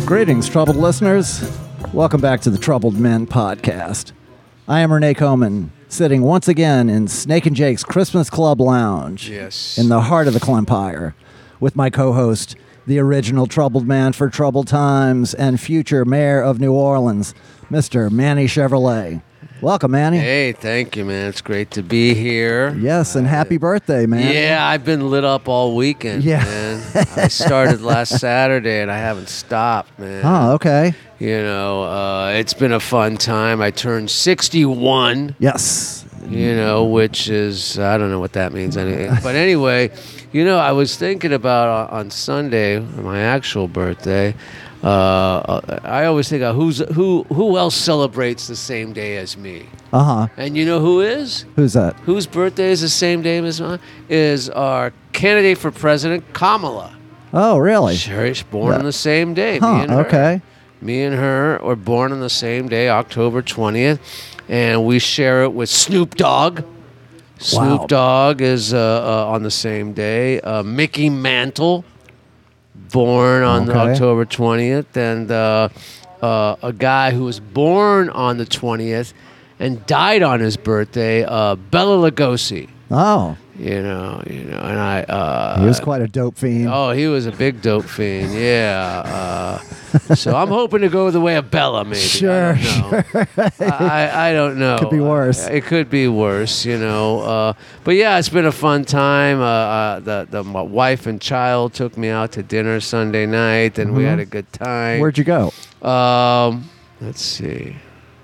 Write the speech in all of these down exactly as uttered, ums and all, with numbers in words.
Greetings, troubled listeners. Welcome back to the Troubled Men podcast. I am Renee Coman, sitting once again in Snake and Jake's Christmas Club Lounge yes. in the heart of the Clempire with my co-host, the original troubled man for troubled times and future mayor of New Orleans, Mister Manny Chevrolet. Welcome, Manny. Hey, thank you, man. It's great to be here. Yes, and happy birthday, man. Yeah, I've been lit up all weekend, Yeah. man. I started last Saturday, and I haven't stopped, man. Oh, okay. You know, uh, it's been a fun time. I turned sixty-one, Yes. you know, which is, I don't know what that means. Anyway. But anyway, you know, I was thinking about uh, on Sunday, my actual birthday, uh, I always think of who's, who, who else celebrates the same day as me. Uh-huh. And you know who is? Who's that? Whose birthday is the same day as mine? Is our candidate for president, Kamala. Oh, really? Sure, she's born Yeah. on the same day. Huh, me and her. okay. Me and her were born on the same day, October twentieth, and we share it with Snoop Dogg. Snoop Wow. Dogg is uh, uh, on the same day. Uh, Mickey Mantle, born on Okay. October twentieth, and uh, uh, a guy who was born on the twentieth and died on his birthday, uh, Bela Lugosi. Oh, You know, you know, and I. Uh, he was quite a dope fiend. Oh, he was a big dope fiend. Yeah. Uh, so I'm hoping to go the way of Bella, maybe. Sure, I don't know. I, I don't know. Could be worse. It could be worse, you know. Uh, but yeah, it's been a fun time. Uh, uh, the the my wife and child took me out to dinner Sunday night, and we Mhm. had a good time. Where'd you go? Um, let's see.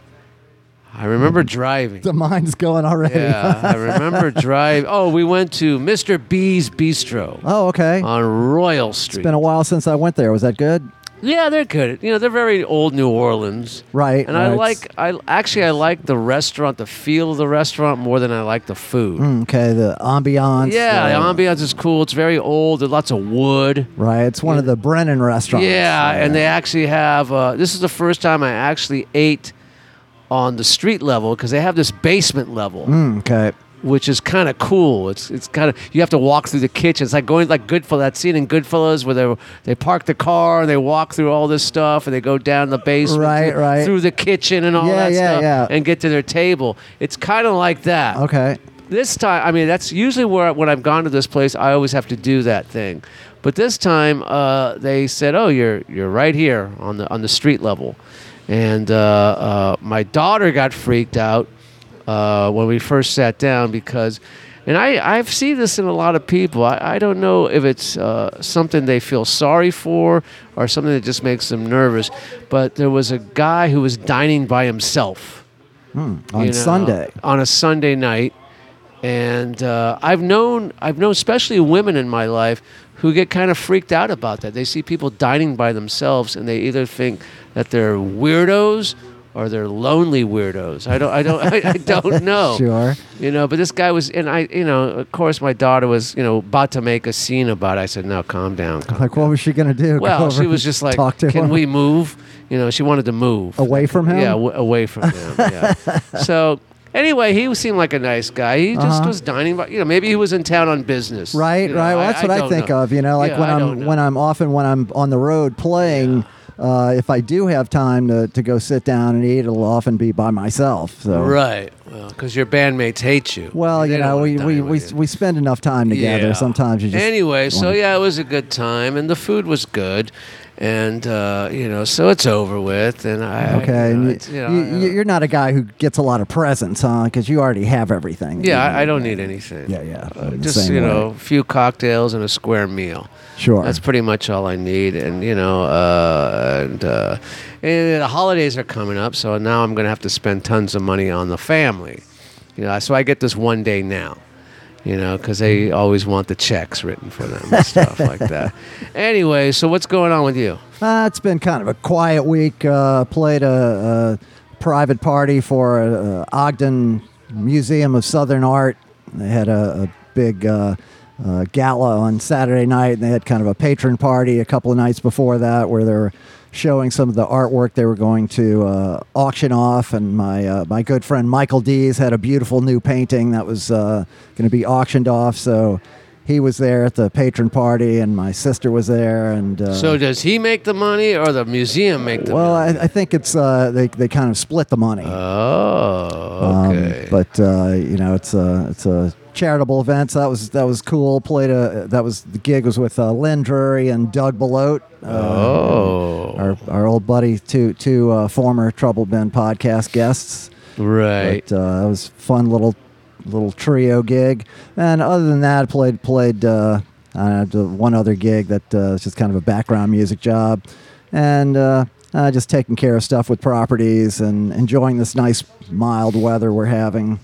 I remember driving. The mind's going already. Yeah, I remember driving. Oh, we went to Mister B's Bistro Oh, okay. on Royal Street. It's been a while since I went there. Was that good? Yeah, they're good. You know, they're very old New Orleans. Right. And I right. like, I actually, I like the restaurant, the feel of the restaurant more than I like the food. Mm, okay, the ambiance. Yeah, uh, the ambiance is cool. It's very old. There's lots of wood. Right. It's one of the Brennan restaurants. Yeah, and they actually have, uh, this is the first time I actually ate on the street level because they have this basement level. Mm, okay. Which is kind of cool. It's it's kind of, you have to walk through the kitchen. It's like going like Goodfellas, that scene in Goodfellas where they they park the car and they walk through all this stuff and they go down the basement Right, through, right. through the kitchen and all Yeah, that yeah, stuff yeah. and get to their table. It's kind of like that. Okay. This time, I mean, that's usually where when I've gone to this place, I always have to do that thing. But this time, uh, they said, "Oh, you're you're right here on the on the street level," and uh, uh, my daughter got freaked out uh, when we first sat down because. And I, I see this in a lot of people. I, I don't know if it's uh, something they feel sorry for or something that just makes them nervous. But there was a guy who was dining by himself. Mm, on you know, Sunday. On a Sunday night. And uh, I've known, I've known especially women in my life who get kind of freaked out about that. They see people dining by themselves and they either think that they're weirdos or they're lonely weirdos. I don't, I don't, I, I don't know. Sure. You know, but this guy was, and I, you know, of course, my daughter was, you know, about to make a scene about it. I said, "No, calm down." Calm Like, what was she going to do? Go well, over she was and just like, talk to "Can him? we move?" You know, she wanted to move Away from him? Yeah, w- away from him. Yeah. So anyway, he seemed like a nice guy. He just Uh-huh. was dining, by, you know, maybe he was in town on business. Right, You know, right. Well, that's what I, don't think know. of. You know, like Yeah, when I I'm don't know. when I'm often when I'm on the road playing. Uh, if I do have time to, to go sit down and eat, it'll often be by myself. So. Right. Well, because your bandmates hate you. Well, They you don't know, wanna we, dine we, with we, you. we spend enough time together. Yeah. Sometimes you just Anyway, so wanna- yeah, it was a good time, and the food was good, and uh, you know, so it's over with, and I Okay, You know, and it's, you you, know, you, you're not a guy who gets a lot of presents, huh? Because you already have everything. yeah, I, I don't need anything. Yeah, yeah. Uh, I'm the just same you way. know, a few cocktails and a square meal. Sure. That's pretty much all I need, and you know, uh, and, uh, and the holidays are coming up, so now I'm going to have to spend tons of money on the family. You know, so I get this one day now. You know, because they always want the checks written for them and stuff like that. Anyway, so what's going on with you? Uh, it's been kind of a quiet week. Uh, played a, a private party for a, a Ogden Museum of Southern Art. They had a, a big uh, uh, gala on Saturday night, and they had kind of a patron party a couple of nights before that where they were showing some of the artwork they were going to uh, auction off. And my uh, my good friend Michael Dees had a beautiful new painting that was uh, going to be auctioned off. So he was there at the patron party, and my sister was there. And uh, So does he make the money, or the museum make the well, money? I, I think it's uh, they they kind of split the money. Oh, okay. Um, but uh, you know, it's a it's a charitable event. So that was that was cool. Played a that was the gig was with uh, Lynn Drury and Doug Belote. Uh, oh, our our old buddy, two two uh, former Troubled Men podcast guests. right. But uh, it was a fun little little trio gig. And other than that, played played uh, uh, one other gig that uh, was just kind of a background music job, and uh, uh, just taking care of stuff with properties and enjoying this nice mild weather we're having.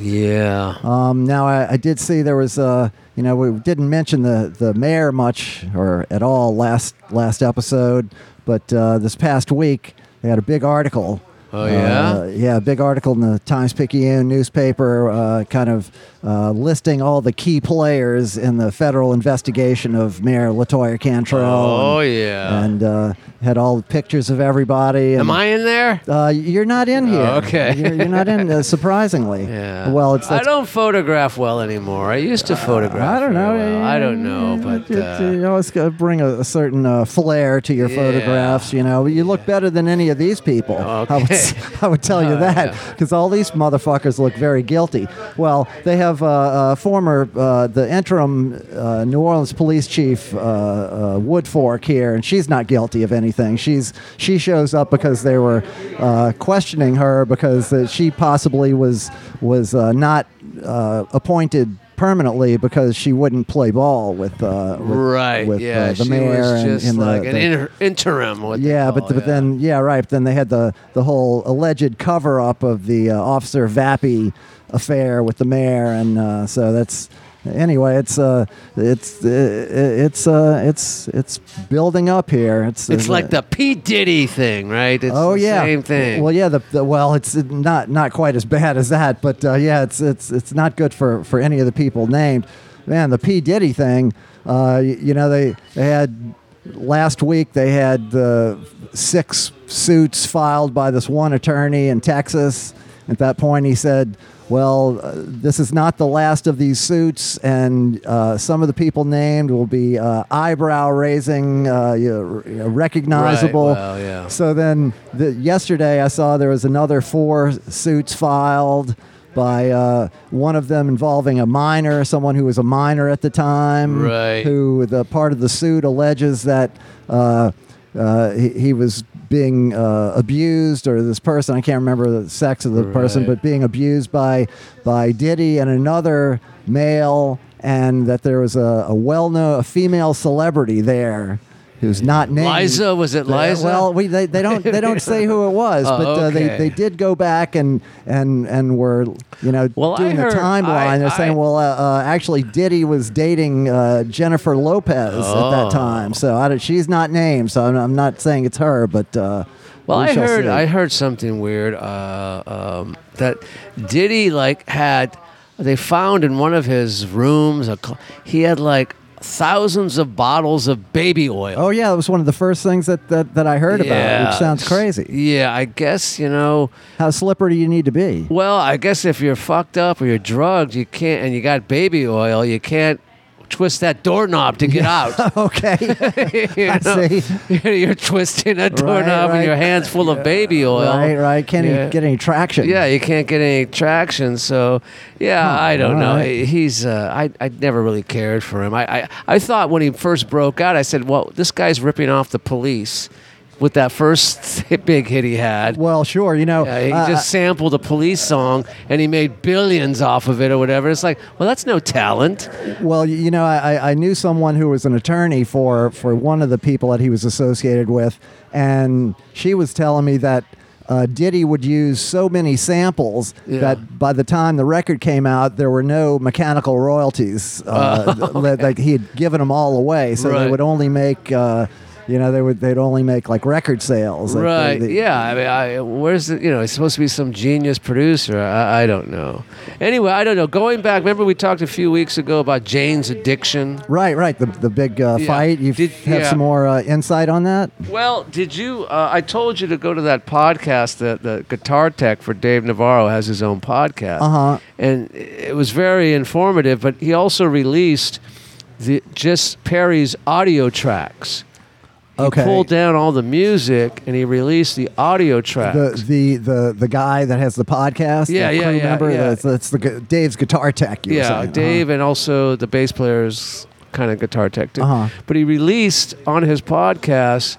Yeah. Um, now I, I did see there was uh, you know we didn't mention the the mayor much or at all last last episode, but uh, this past week they had a big article. Oh, yeah? Uh, yeah, a big article in the Times-Picayune newspaper uh, kind of uh, listing all the key players in the federal investigation of Mayor LaToya Cantrell. Oh, and, yeah. And uh, had all the pictures of everybody. And, Am I in there? Uh, you're not in here. Oh, okay. You're, you're not in, uh, surprisingly. Yeah. Well, it's... I that's- don't photograph well anymore. I used to photograph. I don't know. very well. I don't know, but It- uh, you always got to bring a, a certain uh, flair to your Yeah. photographs. You know, you look better than any of these people. I would, Okay. s- I would tell you Oh, that yeah. because all these motherfuckers look very guilty. Well, they have uh, uh, former uh, the interim uh, New Orleans police chief uh, uh, Woodfork here, and she's not guilty of anything. She's she shows up because they were uh, questioning her because uh, she possibly was was uh, not uh, appointed permanently because she wouldn't play ball with uh, with, right. with yeah. uh, the she mayor was and, just and the- like an the, inter- interim. What they yeah, call, but, but then yeah, right. But then they had the the whole alleged cover up of the uh, Officer Vappy affair with the mayor, and uh, so that's anyway. It's uh, it's uh, it's uh, it's it's building up here. It's It's uh, like the P. Diddy thing, right? It's oh the yeah, same thing. Well, yeah. The, the well, it's not not quite as bad as that, but uh, yeah, it's it's it's not good for for any of the people named. Man, the P. Diddy thing. Uh, you, you know, they they had last week. They had uh, six suits filed by this one attorney in Texas. At that point, he said, well, uh, this is not the last of these suits, and uh, some of the people named will be uh, eyebrow-raising, uh, you know, recognizable. Right, well, yeah. So then the, yesterday I saw there was another four suits filed by uh, one of them involving a minor, someone who was a minor at the time, Right. who the part of the suit alleges that uh, uh, he, he was being uh, abused, or this person, I can't remember the sex of the person, Right. but being abused by by Diddy and another male, and that there was a, a well-known, a female celebrity there who's not named. Liza? Was it Liza? Well, we they, they don't they don't say who it was, Oh, but uh, they, okay. they did go back and and and were you know Well, I doing heard- the timeline. I- They're I- saying, well, uh, uh, actually, Diddy was dating uh, Jennifer Lopez at Oh. that time, so I don't, she's not named. So I'm, I'm not saying it's her, but uh, Well, we I shall heard see. I heard something weird uh, um, that Diddy like had. They found in one of his rooms a, cl- he had like thousands of bottles of baby oil. Oh yeah, that was one of the first things that, that, that I heard about, which sounds crazy. Yeah, I guess you know. How slippery do you need to be? Well, I guess if you're fucked up or you're drugged, you can't, and you got baby oil, you can't twist that doorknob to get out. Okay, You I know? see. You're twisting that Right, doorknob right. and your hands full of baby oil. Right, right. Can't Yeah. even get any traction. Yeah, you can't get any traction. So, yeah, Huh, I don't know. alright. He's uh, I I never really cared for him. I, I I thought when he first broke out, I said, well, this guy's ripping off the Police with that first big hit he had. Well, sure. You know, Yeah, he uh, just sampled a Police song and he made billions off of it or whatever. It's like, well, that's no talent. Well, y- you know, I, I knew someone who was an attorney for, for one of the people that he was associated with, and she was telling me that uh, Diddy would use so many samples Yeah. that by the time the record came out, there were no mechanical royalties. Uh, Oh, th- Like he had given them all away, so they Right. would only make. Uh, you know, they would they'd only make like record sales. Like, Right. they- they- yeah. I mean, I, where's the, you know, it's supposed to be some genius producer. I, I don't know. Anyway, I don't know. Going back, remember we talked a few weeks ago about Jane's addiction? Right, right. The the big uh, Yeah. fight. You Did- have yeah. some more uh, insight on that? Well, did you? Uh, I told you to go to that podcast. That the Guitar Tech for Dave Navarro has his own podcast, Uh huh. and it was very informative. But he also released the just Perry's audio tracks. He Okay. pulled down all the music and he released the audio tracks. The the the the guy that has the podcast. Yeah, the yeah, crew yeah, member, yeah. That's, that's the gu- Dave's guitar tech. You were yeah, saying. Dave and also the bass player's kind of guitar tech too. Uh-huh. But he released on his podcast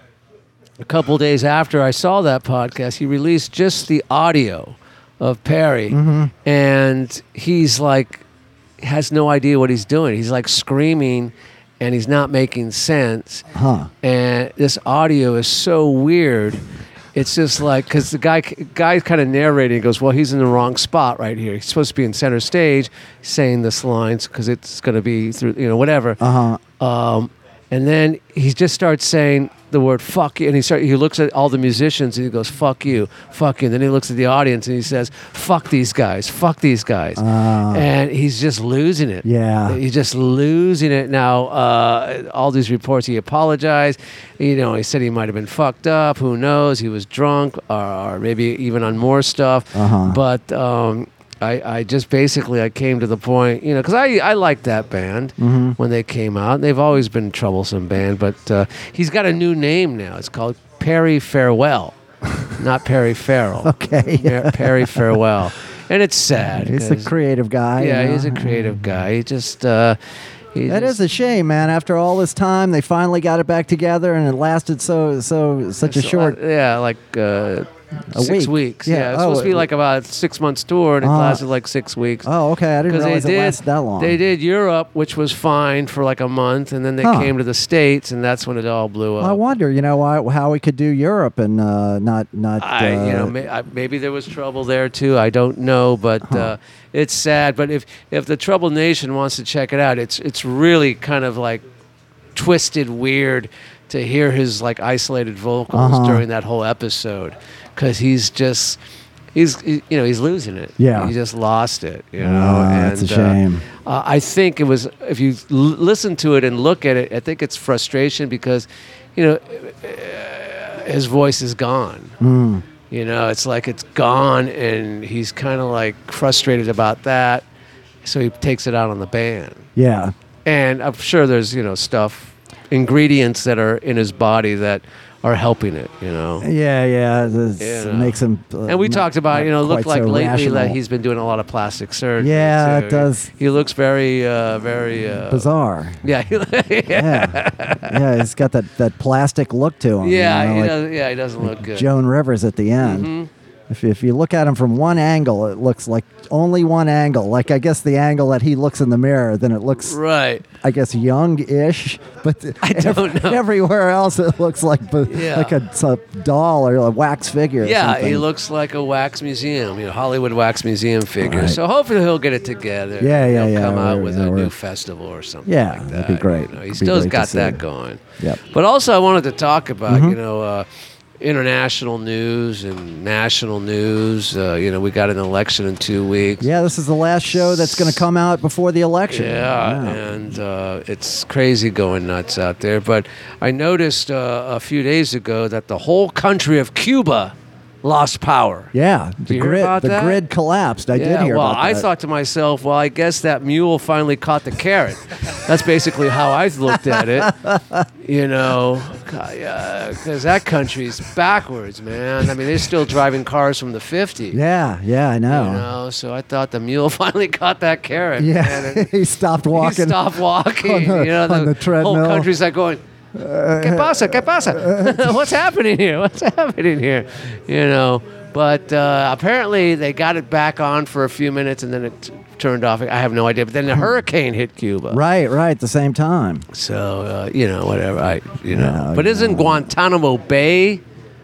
a couple days after I saw that podcast. He released just the audio of Perry, Mm-hmm. and he's like has no idea what he's doing. He's like screaming, and he's not making sense. Uh-huh. And this audio is so weird. It's just like, because the guy guy kind of narrating, he goes, well, he's in the wrong spot right here. He's supposed to be in center stage saying this lines because it's going to be through, you know, whatever. Uh huh. Um, and then he just starts saying the word fuck you. And he start, he looks at all the musicians and he goes, fuck you, fuck you. And then he looks at the audience and he says, fuck these guys, fuck these guys. Ah. And he's just losing it. Yeah. He's just losing it now. Uh, all these reports, he apologized. You know, he said he might have been fucked up. Who knows? He was drunk or, or maybe even on more stuff. Uh-huh. But um, I, I just basically, I came to the point, you know, because I, I liked that band Mm-hmm. when they came out. They've always been a troublesome band, but uh, he's got a new name now. It's called Perry Farewell, not Perry Farrell. Okay. Per- Perry Farewell. And it's sad. He's a 'cause- creative guy. yeah, you know? he's a creative guy. He just, uh, he That just, is a shame, man. After all this time, they finally got it back together, and it lasted so so such a so, short. uh, yeah, like uh, A six week. weeks. Yeah. Yeah, it's Oh, supposed to be it- like about a six months tour, and it Uh, lasted like six weeks. Oh, okay. I didn't Because they realize it did, lasted that long. they did Europe, which was fine for like a month, and then they Huh. came to the States, and that's when it all blew up. I wonder, you know, why, how we could do Europe and uh, not not. I, uh, you know, may, I, maybe there was trouble there too. I don't know, but uh, it's sad. But if if the Trouble Nation wants to check it out, it's it's really kind of like twisted, weird to hear his like isolated vocals Uh-huh. during that whole episode, because he's just. He's, he, you know, he's losing it. Yeah. he just lost it. You know, Ah, and that's a uh, shame. uh, I think it was. If you l- listen to it and look at it, I think it's frustration because, you know, uh, his voice is gone. Mm. You know, it's like it's gone, and he's kind of like frustrated about that. So he takes it out on the band. Yeah. And I'm sure there's, you know, stuff, ingredients that are in his body that are helping it, you know. Yeah, yeah. This You know. makes him. Uh, And we not- talked about, not you know, it looked quite like so lately rational. that he's been doing a lot of plastic surgery. Yeah, too. it does. He looks very, uh, very uh, bizarre. Yeah, yeah, Yeah, yeah. He's got that, that plastic look to him. yeah. you know, he like doesn't, yeah, he doesn't look good. Joan Rivers at the end. Mhm. If if you look at him from one angle, it looks like only one angle. Like I guess the angle that he looks in the mirror, then it looks, Right. I guess, young-ish. But I don't know. everywhere else, it looks like bu- Yeah. like a, it's a doll or a wax figure. or Yeah, something. he looks like a wax museum, you know, Hollywood wax museum figure. Right. So hopefully he'll get it together. Yeah, yeah, he'll yeah, come out we're- with yeah, a we're- new festival or something. Yeah, like that'd be that, great. You know. He It'd be still's great to got see. that going. Yep. But also, I wanted to talk about, Mhm. you know, uh, international news and national news. Uh, you know, we got an election in two weeks. Yeah, this is the last show that's going to come out before the election. Yeah, Yeah. and uh, it's crazy going nuts out there. But I noticed uh, a few days ago that the whole country of Cuba lost power. Yeah, the you hear grid about the that? grid collapsed. I yeah, did hear well, about I that. thought to myself, well, I guess that mule finally caught the carrot. That's basically how I looked at it. You know, because that country's backwards, man. I mean, they're still driving cars from the fifties. Yeah, yeah, I know. You know, so I thought the mule finally caught that carrot. Yeah, man, and he stopped he walking. stopped walking. on the- you know, on the whole treadmill. country's like going, ¿Qué pasa? ¿Qué pasa? What's happening here? What's happening here? You know, but uh, apparently they got it back on for a few minutes and then it t- turned off. I have no idea. But then the hurricane hit Cuba. Right, right, at the same time. So, uh, you know, whatever. I, you know. Yeah, but isn't Guantanamo Bay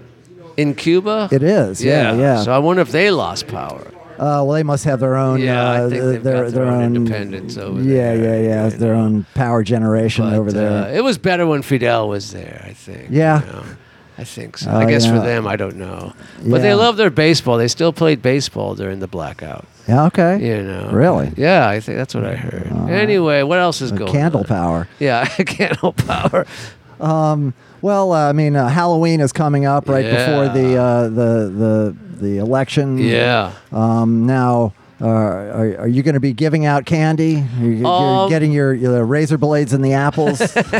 in Cuba? It is. Yeah, yeah. So I wonder if they lost power. Uh, well, they must have their own. Yeah, I uh, think they've their, got their their own independence over yeah, there, Yeah, yeah, you Their know. own power generation But, over there. Uh, it was better when Fidel was there, I think. Yeah. You know. I think so. Oh, I guess yeah. for them, I don't know. But they Yeah. love their baseball. They still played baseball during the blackout. Yeah, okay. You know. Really? Yeah, I think that's what I heard. Anyway, what else is Uh, going candle on? power. Yeah, candle power. Um, well, uh, I mean, uh, Halloween is coming up right Yeah. before the uh, the the the election. Yeah. Um, now, Uh, are, are you going to be giving out candy? Are you, Um, you're getting your, your razor blades in the apples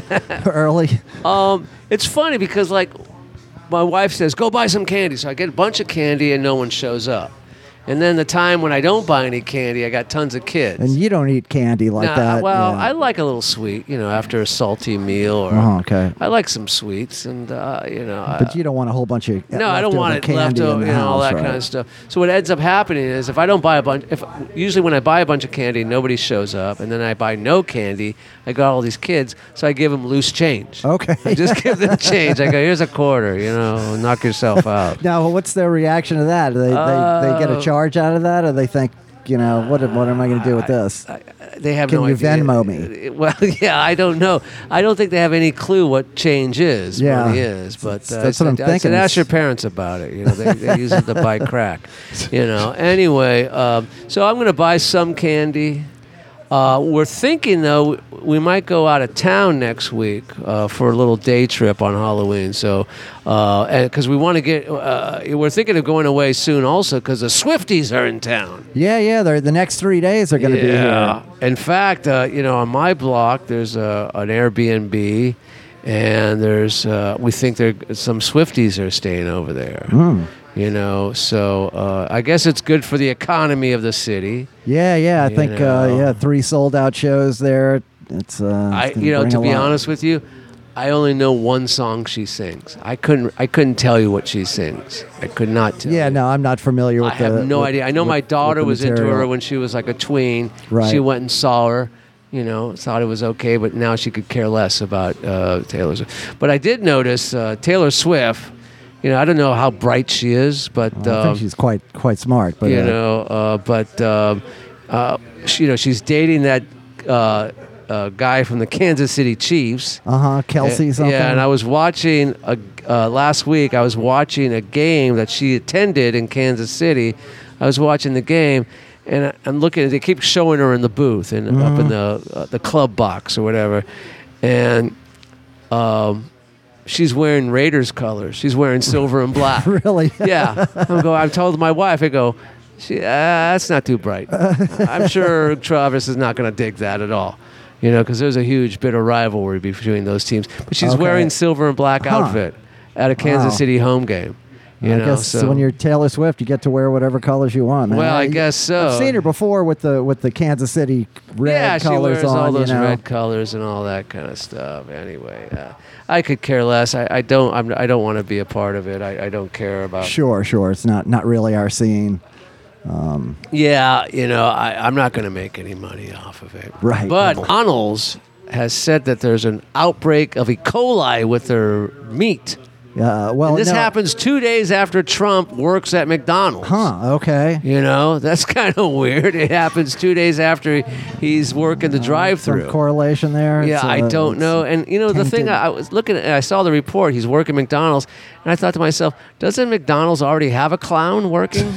early? Um, it's funny because like my wife says, "Go buy some candy," so I get a bunch of candy and no one shows up. And then the time when I don't buy any candy, I got tons of kids. And you don't eat candy like Nah, that. Well, yeah. I like a little sweet, you know, after a salty meal. Or Oh, okay. I like some sweets, and uh, you know. But I, you don't want a whole bunch of no, I don't want it candy left in over, the you know, all house, that right? kind of stuff. So what ends up happening is, if I don't buy a bunch, if usually when I buy a bunch of candy, nobody shows up, and then I buy no candy, I got all these kids, so I give them loose change. Okay. I just give them change. I go, here's a quarter, you know, knock yourself out. Now, what's their reaction to that? Do they, they, they get a Uh, charge out of that, or they think, you know, what what am I going to do with this? I, they have Can no you idea. Venmo me? Well, yeah, I don't know. I don't think they have any clue what change is, Yeah. money is. But uh, That's I what I'm said, I said, thinking. ask your parents about it. You know, they, they use it to buy crack. You know. Anyway, um, so I'm going to buy some candy. Uh, we're thinking though we might go out of town next week uh, for a little day trip on Halloween. So, uh, and because we want to get, uh, we're thinking of going away soon also because the Swifties are in town. Yeah, yeah. They're, the next three days are going to be here. In fact, uh, you know, on my block, there's a, an Airbnb, and there's uh, we think there some Swifties are staying over there. Mm. You know, so uh, I guess it's good for the economy of the city. Yeah, yeah. I You think, know. uh, yeah, three sold out shows there. It's, uh, I, it's gonna you know, bring to a be lot. honest with you, I only know one song she sings. I couldn't, I couldn't tell you what she sings. I could not tell. Yeah, you. no, I'm not familiar with I the. have no with- idea. I know with- my daughter with was the into her material. when she was like a tween. Right. She went and saw her, you know, thought it was okay, but now she could care less about uh, Taylor Swift. But I did notice uh, Taylor Swift. You know, I don't know how bright she is, but Well, I uh, think she's quite quite smart. But you uh, know, uh, but um uh, she, you know, she's dating that uh, uh, guy from the Kansas City Chiefs. uh huh, Kelsey Uh, something. Yeah, and I was watching a, uh, last week. I was watching a game that she attended in Kansas City. I was watching the game, and I, I'm looking. They keep showing her in the booth and Mm-hmm. up in the uh, the club box or whatever, and um, she's wearing Raiders colors. She's wearing silver and black. Really? Yeah, I'm go. I told my wife. I go. She, uh, that's not too bright. I'm sure Travis is not going to dig that at all. You know, because there's a huge bit of rivalry between those teams. But she's Okay. wearing silver and black Huh. outfit at a Kansas Wow. City home game. You I know, guess so when you're Taylor Swift, you get to wear whatever colors you want. Man. Well, I guess so. I've seen her before with the with the Kansas City red yeah, she colors wears on. all those you know. red colors and all that kind of stuff. Anyway, uh, I could care less. I, I don't. I'm, I don't want to be a part of it. I, I don't care about. Sure, sure. It's not not really our scene. Yeah, you know, I, I'm not going to make any money off of it. Right. But Arnold's has said that there's an outbreak of E. coli with their meat. Uh, well, And this no. happens two days after Trump works at McDonald's. Huh? Okay. You know, that's kind of weird. It happens two days after he's working the drive-through. Some correlation there. Yeah, It's, uh, I don't it's know. And you know, the thing tainted. I, I was looking at, I saw the report. He's working McDonald's, and I thought to myself, doesn't McDonald's already have a clown working?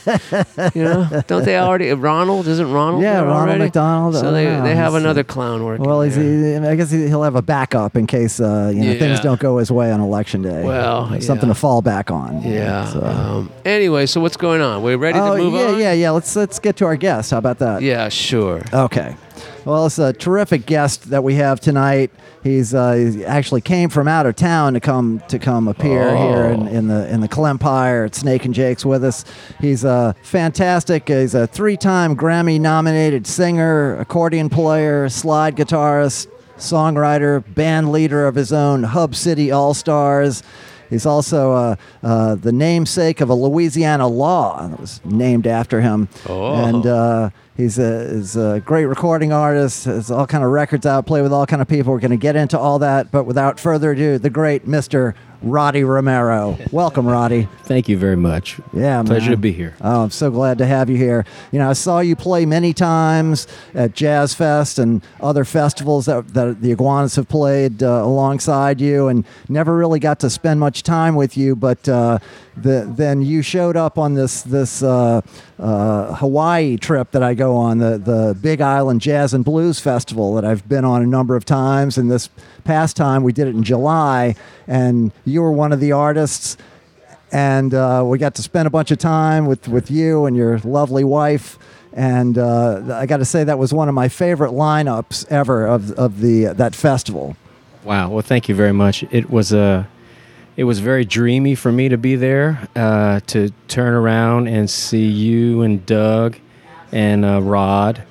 You know, don't they already? Ronald isn't Ronald? Yeah, there Ronald already? McDonald, I So don't they know. they have He's, uh, another clown working. Well, he's, there. he, I guess he- he'll have a backup in case uh, you know things Yeah. don't go his way on election day. Well, Have something yeah. to fall back on. Yeah. So- Um, anyway, so what's going on? We ready oh to move yeah, on? yeah, yeah. Let's let's get to our guest. How about that? Yeah, sure. Okay. Well, it's a terrific guest that we have tonight. He's uh, he actually came from out of town to come to come appear Oh. here in, in the in the Clempire at Snake and Jake's with us. He's uh, fantastic. He's a three-time Grammy-nominated singer, accordion player, slide guitarist, songwriter, band leader of his own Hub City All Stars. He's also uh, uh, the namesake of a Louisiana law that was named after him. Oh. And uh, he's, a, he's a great recording artist, has all kind of records out, play with all kind of people. We're going to get into all that. But without further ado, the great Mister Roddy Romero. Welcome, Roddy. Thank you very much. Yeah, Pleasure man. to be here. Oh, I'm so glad to have you here. You know, I saw you play many times at Jazz Fest and other festivals that, that the Iguanas have played uh, alongside you, and never really got to spend much time with you. But uh, the, then you showed up on this this uh, uh, Hawaii trip that I go on, the the Big Island Jazz and Blues Festival that I've been on a number of times. And this past time we did it in July, and you were one of the artists. And uh, we got to spend a bunch of time with, with you and your lovely wife. and uh, I got to say that was one of my favorite lineups ever of of the that festival. Wow. Well, thank you very much. It was a, it was very dreamy for me to be there, uh, to turn around and see you and Doug, and uh, Rod,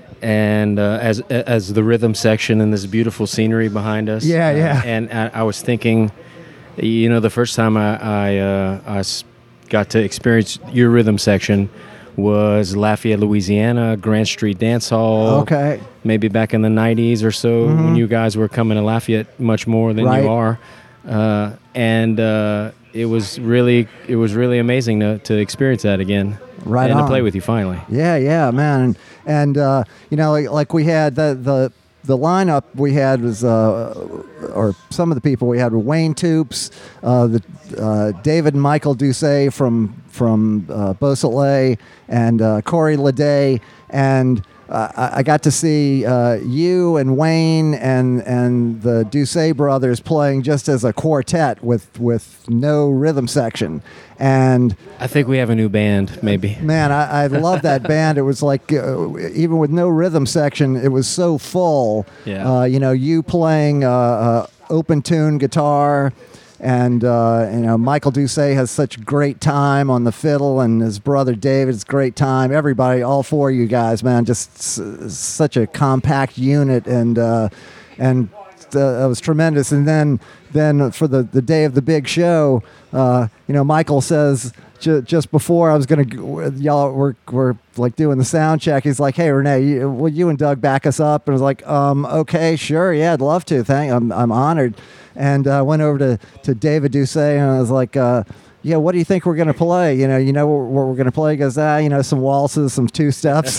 and uh, as as the rhythm section and this beautiful scenery behind us. Yeah, Uh, yeah. and I, I was thinking, you know, the first time I I, uh, I s- got to experience your rhythm section was Lafayette, Louisiana, Grant Street Dance Hall. Okay. Maybe back in the nineties or so, when you guys were coming to Lafayette much more than Right. you are, uh, and uh, it was really it was really amazing to, to experience that again, Right and on. to play with you finally. Yeah, yeah, man, and, and uh, you know, like, like we had the the the lineup we had was, uh, or some of the people we had were Wayne Toops, uh, the uh, David and Michael Doucet from from uh, Beausoleil, and uh, Corey Leday, and uh, I I got to see uh, you and Wayne and and the Doucet brothers playing just as a quartet with with no rhythm section, and I think we have a new band, maybe. man, I, I love that band. It was like, uh, even with no rhythm section, it was so full. Yeah. Uh, you know, you playing uh, uh, open tune guitar, and uh, you know, Michael Doucet has such great time on the fiddle, and his brother David's great time. Everybody, all four of you guys, man, just s- such a compact unit, and uh, and uh, it was tremendous. And then then for the, the day of the big show, uh, you know, Michael says, ju- just before I was gonna g- y'all we're we're like doing the sound check, he's like, "Hey Renee, you, will you and Doug back us up?" And I was like, um, "Okay, sure, yeah, I'd love to. Thank, I'm I'm honored." And I uh, went over to to David Doucet, and I was like, uh, "Yeah, what do you think we're gonna play? You know, you know what, what we're gonna play?" He goes, "Ah, you know, some waltzes, some two steps."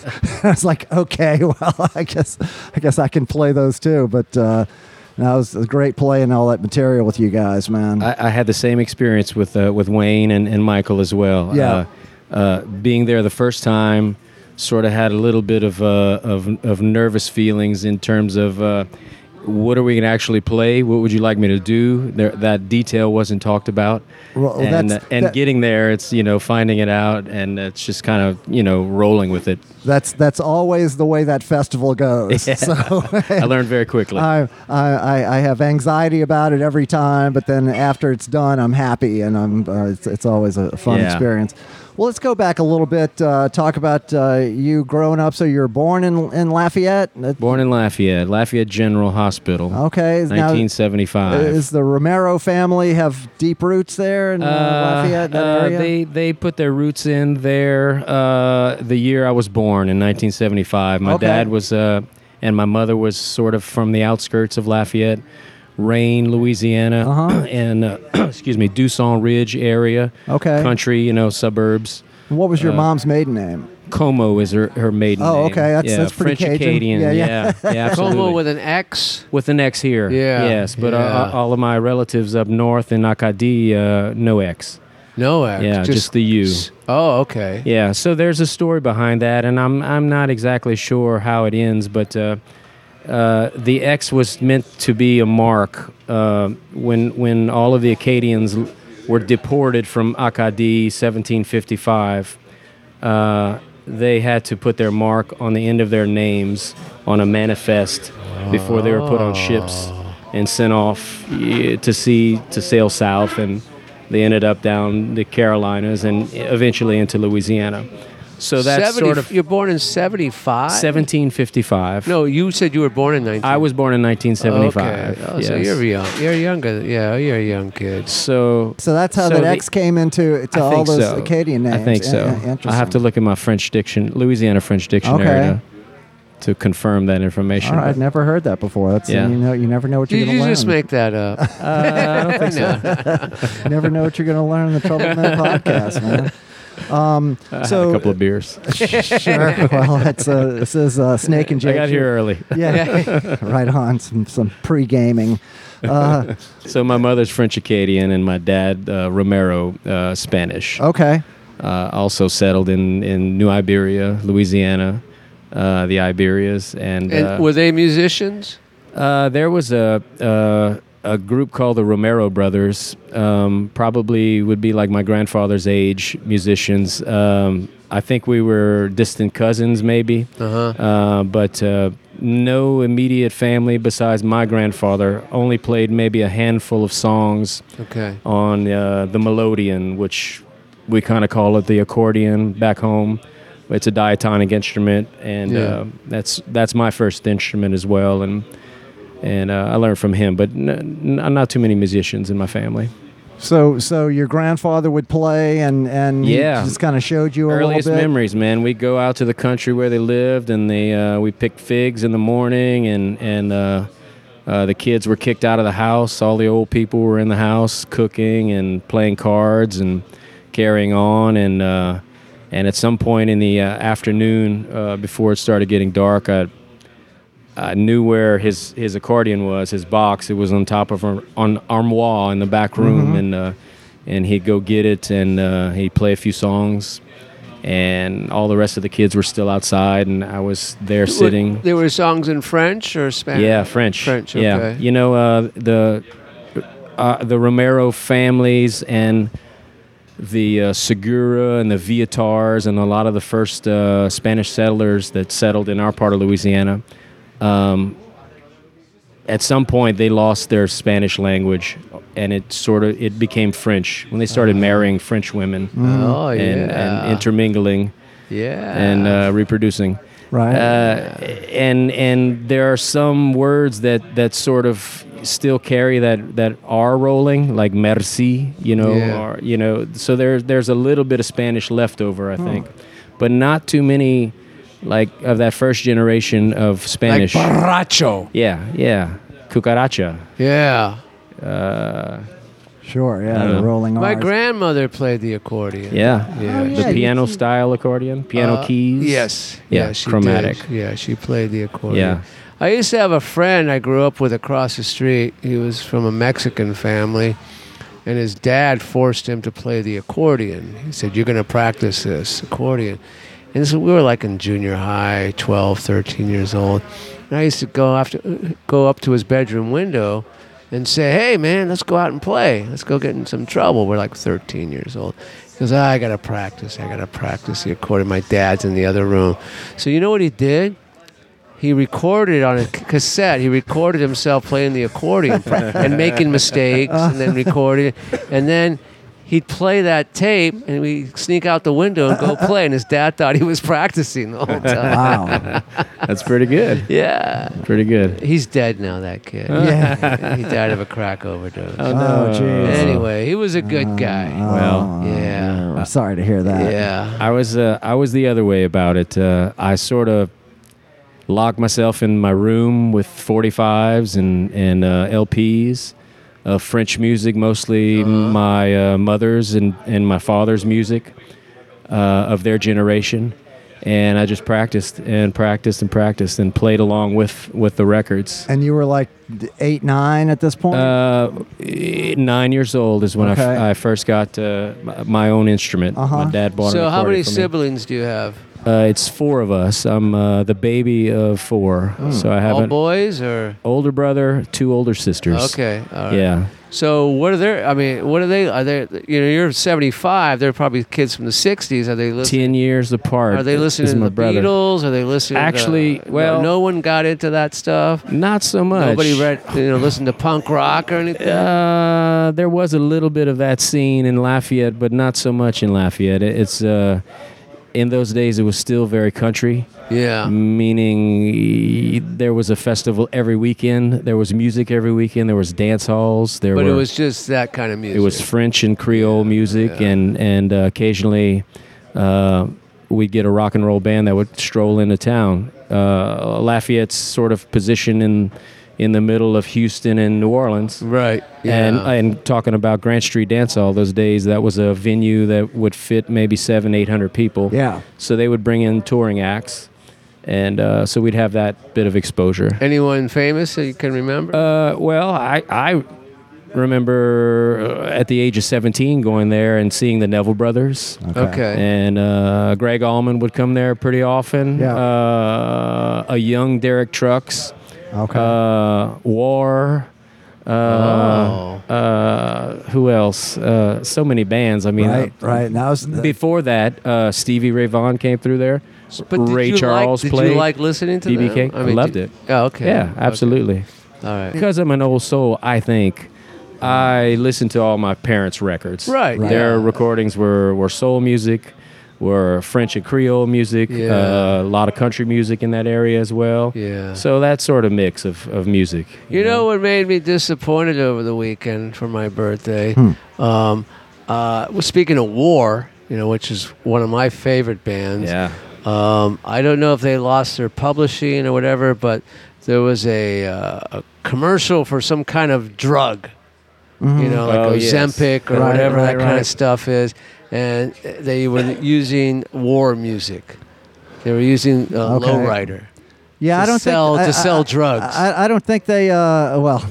I was like, "Okay, well, I guess I guess I can play those too." But uh, that was a great playing all that material with you guys, man. I, I had the same experience with uh, with Wayne and, and Michael as well. Yeah. Uh, uh, being there the first time, sort of had a little bit of uh, of, of nervous feelings in terms of uh, what are we going to actually play? What would you like me to do? There, that detail wasn't talked about. Well, and that's- uh, and that- getting there, it's you know finding it out, and it's just kind of you know rolling with it. That's that's always the way that festival goes. Yeah. So I learned very quickly. I, I I have anxiety about it every time, but then after it's done, I'm happy, and I'm uh, it's, it's always a fun Yeah. experience. Well, let's go back a little bit. Uh, talk about uh, you growing up. So you were born in in Lafayette. That- Born in Lafayette, Lafayette General Hospital. Okay, now, nineteen seventy-five. Is the Romero family have deep roots there in uh, Lafayette, that uh, area? They they put their roots in there uh, the year I was born in nineteen seventy-five. My Okay. dad was uh, and my mother was sort of from the outskirts of Lafayette, Rayne, Louisiana, Uh-huh. and uh, excuse me, Dusson Ridge area, Okay. country, you know, suburbs. What was your uh, mom's maiden name? Como is her, her maiden Oh, name. okay, that's- yeah, that's pretty French Cajun. Acadian. Yeah, Yeah, yeah. yeah, absolutely. Como with an X. With an X here. Yeah, Yes, but yeah. Uh, all of my relatives up north in Acadie, uh, no X. No X. Yeah, just the U. Oh, okay. Yeah, so there's a story behind that, and I'm I'm not exactly sure how it ends, but uh, uh, the X was meant to be a mark uh, when when all of the Acadians l- were deported from Acadie, seventeen fifty-five. Uh, they had to put their mark on the end of their names on a manifest before they were put on ships and sent off eh, to sea to sail south, and they ended up down the Carolinas and eventually into Louisiana. So that's seventy sort of You're born in seventy-five? seventeen fifty-five. No, you said you were born in nineteen. I was born in nineteen seventy-five. Okay. Oh, so yes. you're young. You're younger. Yeah, you're a young kid. So So that's how So that the- X came into to I all think those so. Acadian names. I think so. Yeah, yeah, I have interesting. to look at my French diction, Louisiana French dictionary Okay. to, to confirm that information. All right, I've never heard that before. That's Yeah. you know you never know what you're Did going you to learn. just make that up? Uh, I don't think so. You never know what you're going to learn in the Trouble Men podcast, man. Um, I had so a couple of beers. sure. Well, it's uh, this is uh, Snake and Jake. I got here early. Yeah, right on. Some some pre gaming. Uh, So my mother's French Acadian and my dad uh, Romero uh, Spanish. okay. Uh, also settled in, in New Iberia, Louisiana, uh, the Iberias, and, And uh, were they musicians? uh, there was a uh, a group called the Romero Brothers. Um, probably would be like my grandfather's age musicians. Um, I think we were distant cousins, maybe. Uh-huh. Uh, but uh, no immediate family besides my grandfather. Only played maybe a handful of songs Okay. on uh, the melodeon, which we kind of call it the accordion back home. It's a diatonic instrument, and Yeah. uh, that's that's my first instrument as well, and and uh, I learned from him. But n- n- not too many musicians in my family. So, so your grandfather would play, and and he Yeah. just kind of showed you a Earliest little bit. memories, man. We go out to the country where they lived, and they uh, we picked figs in the morning, and and uh, uh, the kids were kicked out of the house. All the old people were in the house cooking and playing cards and carrying on, and uh, and at some point in the uh, afternoon, uh, before it started getting dark, I I knew where his, his accordion was, his box. It was on top of an on armoire in the back room, and uh, and he'd go get it, and uh, he'd play a few songs, and all the rest of the kids were still outside, and I was there sitting. There were songs in French or Spanish? Yeah, French. French, Yeah, okay. you know uh, the uh, the Romero families and the uh, Segura and the Vietars and a lot of the first uh, Spanish settlers that settled in our part of Louisiana. Um, at some point, they lost their Spanish language, and it sort of it became French when they started marrying French women Oh, yeah. and, and intermingling yeah. and uh, reproducing. Right. Uh, and and there are some words that, that sort of still carry that, that R rolling, like merci, you know, Yeah. or you know. So there's there's a little bit of Spanish left over, I think, but not too many, like of that first generation of like Spanish. borracho. yeah, yeah, cucaracha. Yeah. Uh, Sure. Yeah. I The don't know. rolling My R's. grandmother played the accordion. yeah, Yeah. Oh, the yeah, you piano can- style accordion, piano Uh, keys. Yes. Yeah, she chromatic. did. Yeah, she played the accordion. Yeah. I used to have a friend I grew up with across the street. He was from a Mexican family, and his dad forced him to play the accordion. He said, "You're going to practice this accordion." And so we were like in junior high, twelve, thirteen years old. And I used to go after, go up to his bedroom window and say, "Hey, man, let's go out and play. Let's go get in some trouble." We're like thirteen years old. He goes, "Ah, I got to practice. I got to practice the accordion. My dad's in the other room." So you know what he did? He recorded on a c- cassette. He recorded himself playing the accordion and making mistakes, and then recording it. And then he'd play that tape, and we sneak out the window and go play. And his dad thought he was practicing the whole time. Wow. That's pretty good. Yeah. Pretty good. He's dead now, that kid. Yeah. He died of a crack overdose. Oh, Oh, geez. Anyway, he was a good guy. Well, Oh, Yeah. I'm sorry to hear that. Yeah. I was uh, I was the other way about it. Uh, I sort of locked myself in my room with forty-fives and and uh, L Ps of French music, mostly my uh, mother's and, and my father's music uh, of their generation, and I just practiced and practiced and practiced and played along with, with the records. And you were like eight, nine at this point? Uh, nine years old is when I, f- Okay. I first got uh, my own instrument. Uh-huh. My dad bought an So, how accordion many for me. siblings do you have? Uh, it's four of us. I'm uh, the baby of four, so I have All an boys or? older brother, two older sisters. Okay. All right. Yeah. So what are their? I mean, what are they? Are they? You know, you're seventy-five. They're probably kids from the sixties. Are they listening? Ten years apart. Are they listening is to my the brother. Beatles? Are they listening? Actually, to, well- no, no one got into that stuff. Not so much. Nobody read, you know, listened to punk rock or anything. Uh, there was a little bit of that scene in Lafayette, but not so much in Lafayette. It- It's uh, in those days it was still very country. Yeah. Meaning there was a festival every weekend. There was music every weekend. There was dance halls. There But were, it was just that kind of music. It was French and Creole music, yeah. and and uh, occasionally uh, we'd get a rock and roll band that would stroll into town. Uh, Lafayette's sort of position in in the middle of Houston and New Orleans. right. Yeah. And and talking about Grant Street Dance Hall, those days that was a venue that would fit maybe seven, eight hundred people. Yeah. So they would bring in touring acts, and uh, so we'd have that bit of exposure. Anyone famous that you can remember? Uh, well, I I remember uh, at the age of seventeen going there and seeing the Neville Brothers. okay. And uh, Greg Allman would come there pretty often. Yeah. Uh, a young Derek Trucks. Okay. Uh, War. Uh, Oh. uh, who else? Uh, so many bands. I mean, Right, uh, right. Now, it's- before that, uh, Stevie Ray Vaughan came through there. But did Ray you Charles like, did played. you like listening to B B them? King. I loved did- it. Oh, okay. Yeah, Okay. absolutely. All right. Because I'm an old soul, I think I listened to all my parents' records. Right, Right. Their yeah. recordings were, were soul music, were French and Creole music, Yeah. uh, a lot of country music in that area as well. Yeah. So that sort of mix of, of music. You know what made me disappointed over the weekend for my birthday? Um, uh, well, speaking of War, you know, which is one of my favorite bands. Yeah. Um, I don't know if they lost their publishing or whatever, but there was a, uh, a commercial for some kind of drug, you know, like Oh, yes. Ozempic or Right, whatever right, that kind right. of stuff is, and they were using war music. They were using uh, Okay. Lowrider. yeah, to I don't sell- think to I- sell I- drugs. I, I don't think they. Uh, well,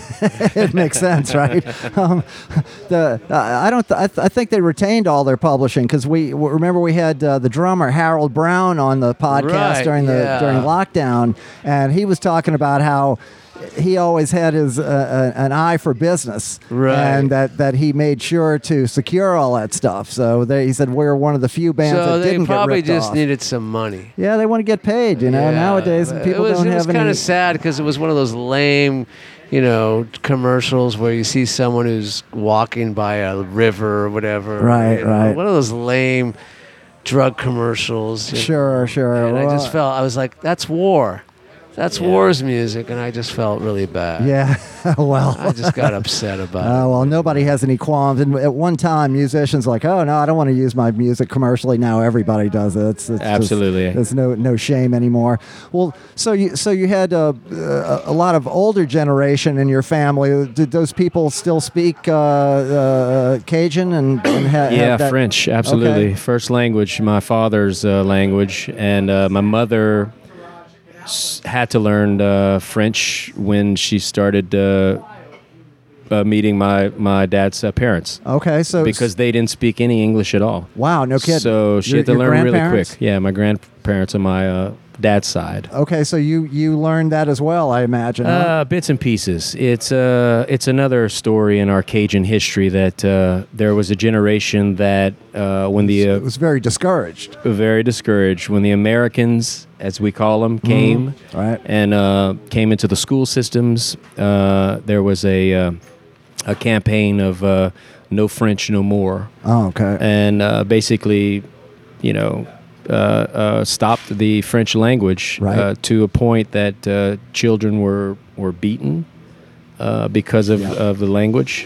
it makes sense, right? Um, the uh, I don't. Th- I, th- I think they retained all their publishing because we w- remember we had uh, the drummer Harold Brown on the podcast Right, during the yeah. during lockdown, and he was talking about how he always had his uh, uh, an eye for business, Right. and that, that he made sure to secure all that stuff. So they, he said we're one of the few bands So that they didn't probably get ripped just off. needed some money. Yeah, they want to get paid. You know, Yeah. nowadays But people it was, don't it was have kind any. of sad because it was one of those lame, you know, commercials where you see someone who's walking by a river or whatever. Right, you know, right. One of those lame drug commercials. you know. Sure, sure. And I Well, just felt I was like, that's war. That's war's music, and I just felt really bad. Yeah, well. I just got upset about Uh, it. well, nobody has any qualms. And at one time, musicians were like, "Oh no, I don't want to use my music commercially." Now everybody does it. It's, it's just- Absolutely. there's no no shame anymore. Well, so you so you had uh, a, a lot of older generation in your family. Did those people still speak uh, uh, Cajun and, and ha- Yeah, have that? French, absolutely. Okay. First language, my father's uh, language, and uh, my mother s- had to learn uh, French when she started uh, uh, meeting my my dad's uh, parents Okay, so because they didn't speak any English at all. wow, no kidding. So she Your- had to your learn really grandparents? quick. Yeah, my grandparents on my uh, dad's side. Okay, so you you learned that as well, I imagine. huh? Uh, bits and pieces. It's uh, it's another story in our Cajun history that uh, there was a generation that uh, when the uh, it was very discouraged. very discouraged when the Americans, as we call them, came Right. and uh, came into the school systems. Uh, there was a uh, a campaign of uh, no French, no more, Oh, okay. and uh, basically, you know, uh, uh, stopped the French language Right. uh, to a point that uh, children were were beaten uh, because of, Yeah. of the language.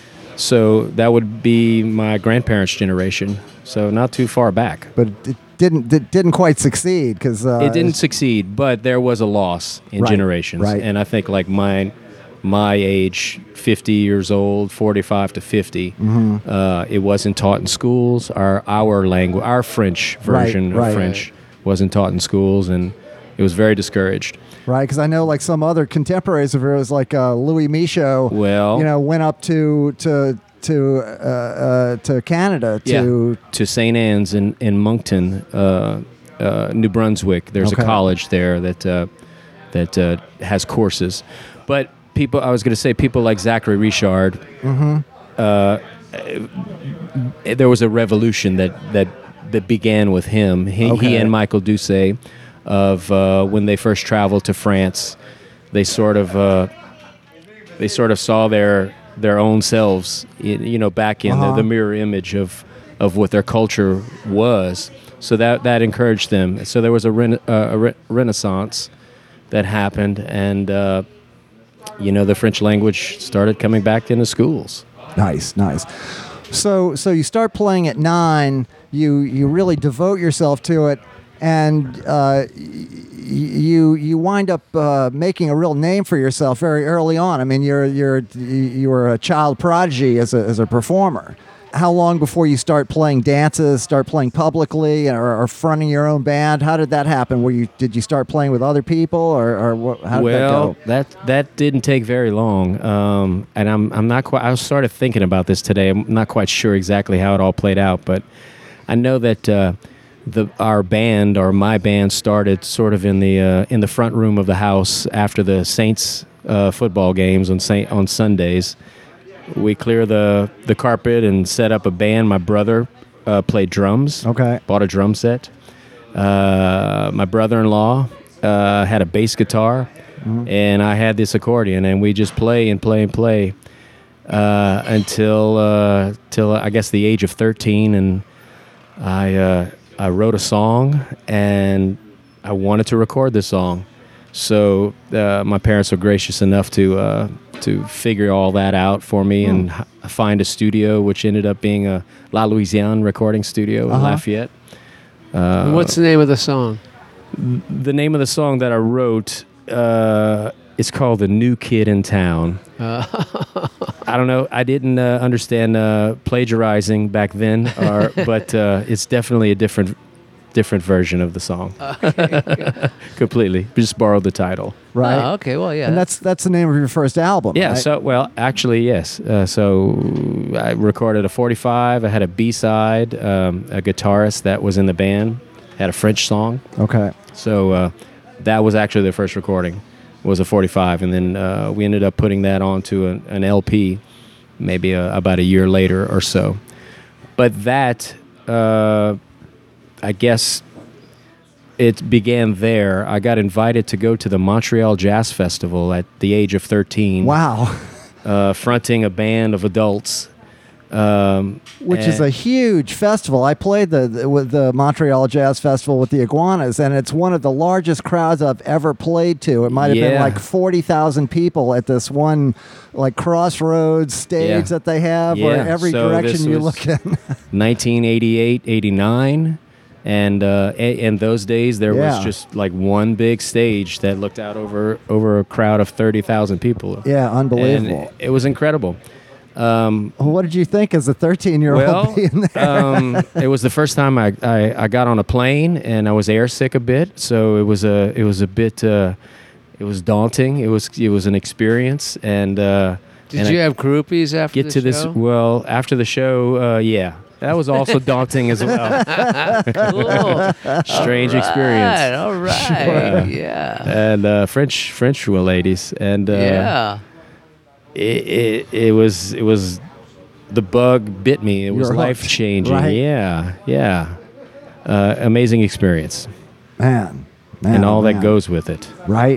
So that would be my grandparents' generation. So not too far back. But it didn't it didn't quite succeed because uh, It didn't succeed, but there was a loss in Right, generations. right. And I think like mine, my age, fifty years old, forty-five to fifty, Mm-hmm. uh, it wasn't taught in schools. Our our language, our French version right. of French wasn't taught in schools, and it was very discouraged. right? Because I know like some other contemporaries of yours, like uh, Louis Michaud, Well- you know, went up to to to uh, uh, to Canada to yeah, to Saint Anne's in in Moncton, uh, uh, New Brunswick. There's Okay. a college there that uh, that uh, has courses, but people. I was going to say people like Zachary Richard. Uh, there was a revolution that that that began with him. He, Okay. he and Michael Doucet, of uh, when they first traveled to France, they sort of uh, they sort of saw their their own selves, y- you know, back in Uh-huh. the, the mirror image of of what their culture was. So that that encouraged them. So there was a, rena- uh, a re- renaissance that happened, and uh, you know, the French language started coming back into schools. nice, nice. So so you start playing at nine. You you really devote yourself to it, and uh, y- you you wind up uh, making a real name for yourself very early on. I mean, you're you're you were a child prodigy as a as a performer. How long before you start playing dances, start playing publicly, or, or fronting your own band? How did that happen? Were you did you start playing with other people, or, or what, how did that well, go? that, that didn't take very long, um, and I'm I'm not quite. I started thinking about this today. I'm not quite sure exactly how it all played out, but I know that uh, the our band or my band started sort of in the uh, in the front room of the house after the Saints uh, football games on Saint, on Sundays. We clear the the carpet and set up a band. My brother uh, played drums. Okay. Bought a drum set. Uh, my brother-in-law uh, had a bass guitar, mm-hmm. and I had this accordion, and we just play and play and play uh, until uh, till I guess the age of thirteen, and I uh, I wrote a song, and I wanted to record this song. So uh, my parents were gracious enough to uh, to figure all that out for me, mm. and h- find a studio, which ended up being a La Louisiane recording studio in uh-huh. Lafayette. Uh, What's the name of the song? The name of the song that I wrote uh, is called "The New Kid in Town." Uh. I don't know. I didn't uh, understand uh, plagiarizing back then, or, but uh, it's definitely a different. different version of the song. Okay. Completely. We just borrowed the title. Right. Oh, okay. Well, yeah. And that's that's the name of your first album. Yeah. Right? So, well, actually, yes. Uh, so I recorded a forty-five. I had a B-side, um, a guitarist that was in the band, had a French song. Okay. So uh, that was actually the first recording, was a forty-five. And then uh, we ended up putting that onto an, an L P maybe a, about a year later or so. But that... Uh, I guess it began there. I got invited to go to the Montreal Jazz Festival at the age of thirteen. Wow. Uh, fronting a band of adults. Um, Which is a huge festival. I played the, the with the Montreal Jazz Festival with the Iguanas, and it's one of the largest crowds I've ever played to. It might have yeah. been like forty thousand people at this one like crossroads stage yeah. that they have, yeah. where every so direction you look in. nineteen eighty-eight, eighty-nine. And uh, in those days, there yeah. was just like one big stage that looked out over over a crowd of thirty thousand people. Yeah, unbelievable. And it, it was incredible. Um, what did you think as a thirteen-year-old well, being there? um, it was the first time I, I, I got on a plane, and I was airsick a bit, so it was a it was a bit uh, it was daunting. It was it was an experience, and uh, did and you I have groupies after get the to show? this? Well, after the show, uh, yeah. That was also daunting as well. Cool. Strange all experience. Right, all right. Sure. Yeah. And uh, French French ladies, and uh, yeah. it, it it was it was the bug bit me. It was You're life hooked, changing. right? Yeah, yeah. Uh, amazing experience, Man, man, and all man. that goes with it. Right.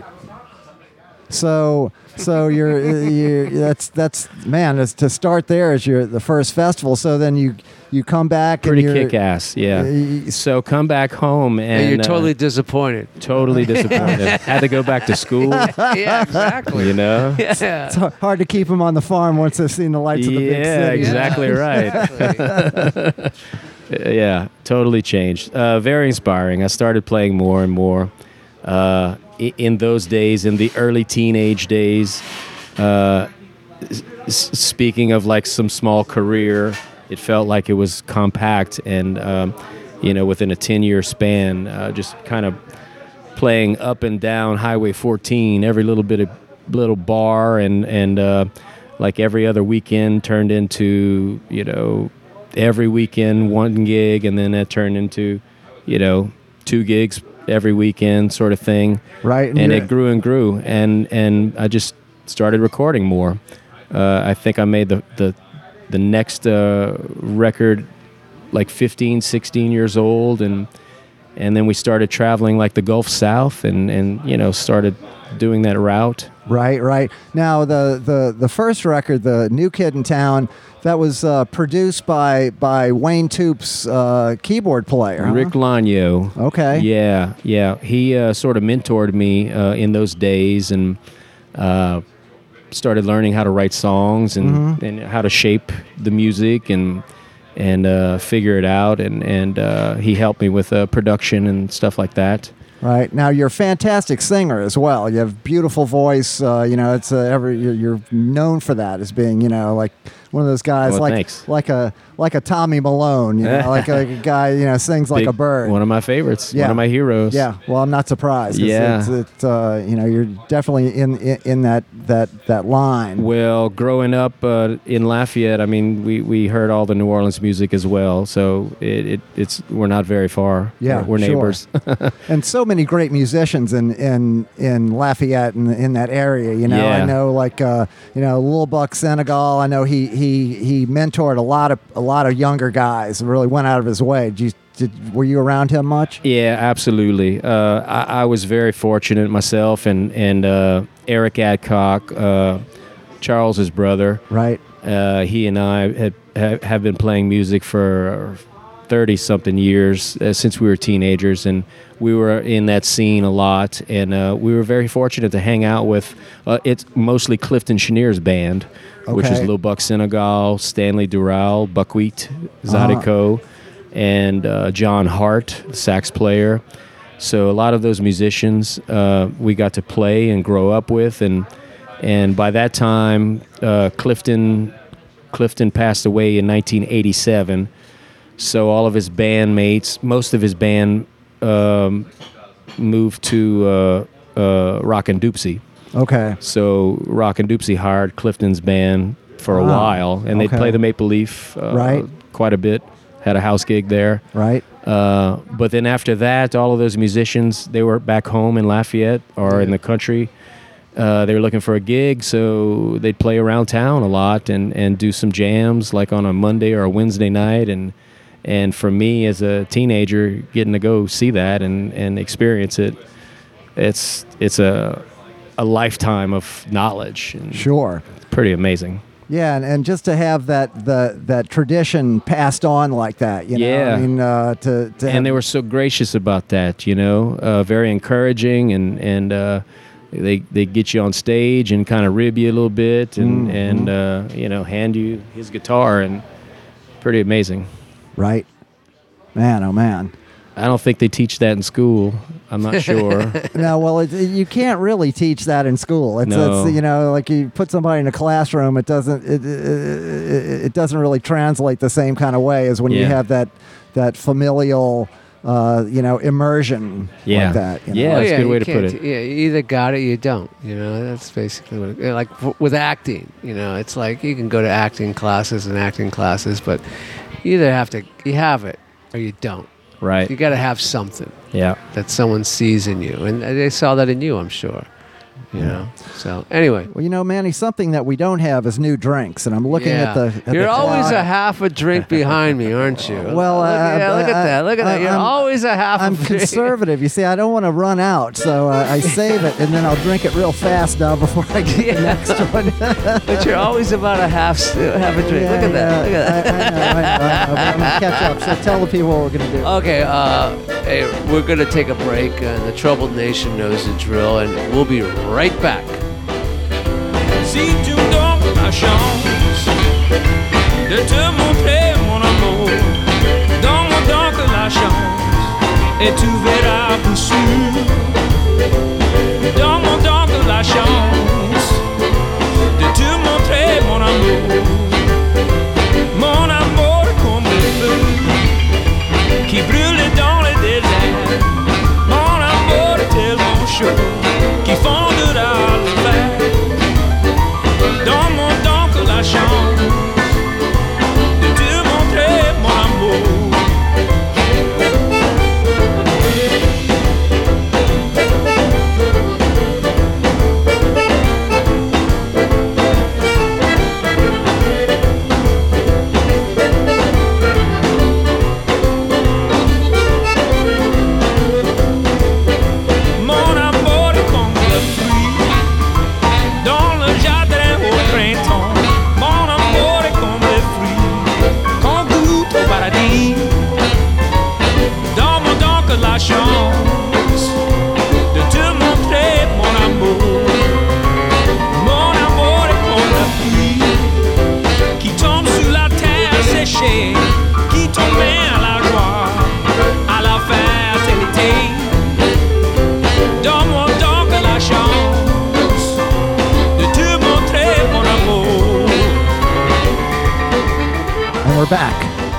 So, so you're, you that's that's man. Is to start there as your the first festival. So then you you come back Pretty and you're, kick ass, yeah. Uh, So come back home and, And you're totally uh, disappointed. totally disappointed. Had to go back to school. Yeah, exactly. You know. Yeah. It's hard to keep them on the farm once they've seen the lights of the big Yeah, city. exactly right. Exactly. Yeah, totally changed. Uh, very inspiring. I started playing more and more. Uh, i- in those days, in the early teenage days, uh, s- speaking of like some small career, it felt like it was compact and, um, you know, within a ten-year span, uh, just kind of playing up and down Highway fourteen, every little bit of little bar, and, and uh, like every other weekend turned into, you know, every weekend one gig, and then that turned into, you know, two gigs every weekend sort of thing. Right. And, and it grew and grew, and and I just started recording more. Uh, I think I made the the, the next uh, record like fifteen, sixteen years old, and and then we started traveling like the Gulf South, and, and you know, started doing that route. Right, right. Now the, the, the first record, the New Kid in Town, that was uh, produced by by Wayne Toop's uh, keyboard player. Huh? Rick Lanyo. Okay. Yeah, yeah. He uh, sort of mentored me uh, in those days, and uh, started learning how to write songs and, Mm-hmm. and how to shape the music and and uh, figure it out. And and uh, he helped me with uh, production and stuff like that. Right. Now you're a fantastic singer as well. You have beautiful voice. Uh, you know, it's uh, every you're, you're known for that as being, you know, like one of those guys Well, like thanks. like a like a Tommy Malone, you know, like, a, like a guy, you know, sings like Big- a bird. One of my favorites. Yeah. One of my heroes. Yeah, well, I'm not surprised. 'cause Yeah. it's, it's, uh, you know, you're definitely in, in in that that that line. Well, growing up uh, in Lafayette, I mean, we, we heard all the New Orleans music as well, so it, it it's we're not very far. Yeah, we're, we're sure. neighbors. And so many great musicians in in in Lafayette and in, in that area. You know, Yeah. I know like uh, you know Lil Buck Senegal. I know he he he mentored a lot of a lot of younger guys. And really went out of his way. Did you, did, were you around him much? Yeah, absolutely. Uh, I, I was very fortunate myself, and and uh, Eric Adcock, uh, Charles's brother. Right. Uh, he and I had ha- have been playing music for thirty something years uh, since we were teenagers, and we were in that scene a lot. And uh, we were very fortunate to hang out with. Uh, it's mostly Clifton Cheniere's band, which is Okay. Lil Buck Senegal, Stanley Dural, Buckwheat Zydeco, and uh, John Hart, the sax player. So a lot of those musicians uh, we got to play and grow up with, and and by that time, uh, Clifton Clifton passed away in nineteen eighty-seven. So all of his bandmates, most of his band, um, moved to uh, uh, Rockin' Doopsie. Okay. So Rockin' Doopsie hired Clifton's band for a Wow. while, and they'd Okay. play the Maple Leaf uh, Right. quite a bit. Had a house gig there. Right. Uh, but then after that, all of those musicians, they were back home in Lafayette or in the country. Uh, they were looking for a gig, so they'd play around town a lot and, and do some jams, like on a Monday or a Wednesday night. And and for me, as a teenager, getting to go see that and, and experience it, it's it's a a lifetime of knowledge. And Sure. it's pretty amazing. Yeah, and, and just to have that the that tradition passed on like that, you know, Yeah. I mean, uh, to, to have, And they were so gracious about that, you know, uh, very encouraging, and and uh, they they get you on stage and kind of rib you a little bit, and Mm-hmm. and uh, you know, hand you his guitar, and pretty amazing. right, man, oh man. I don't think they teach that in school. I'm not sure. No, well, it, you can't really teach that in school. It's, No. it's you know, like you put somebody in a classroom, it doesn't it, it, it doesn't really translate the same kind of way as when you Yeah. have that that familial, uh, you know, immersion Yeah. like that. You know? Yeah. that's a good you way to put can't- it. Yeah, you either got it, or you don't. You know, that's basically what. It, like w- with acting, you know, it's like you can go to acting classes and acting classes, but you either have to you have it or you don't. Right. You got to have something Yeah. that someone sees in you, and they saw that in you, I'm sure. You know. So anyway. Well, you know, Manny, something that we don't have is new drinks, and I'm looking Yeah. at the. At You're the always clock. a half a drink behind me, aren't you? Well, look, uh, yeah, look uh, at that. Look at I- that. You're I'm- always a half. I'm a drink. conservative. You see, I don't want to run out, so uh, I save it, and then I'll drink it real fast now before I get the Yeah. next one. But you're always about a half half a drink. look at that. Look at that. I, I know, I know, I know, but I'm gonna catch up. So tell the people what we're gonna do. Okay, uh, hey, we're going to take a break, and the Troubled Nation knows the drill, and we'll be right back. Si tu me donnes la chance de te montrer mon amour, donne-moi donc la chance et tu verras pour sûr. Donne-moi donc la chance de te montrer mon amour, mon amour comme le feu qui brûle dans le désert, mon amour tellement chaud qui fondera le verre. Donne-moi donc la chance de te montrer mon amour. we're back.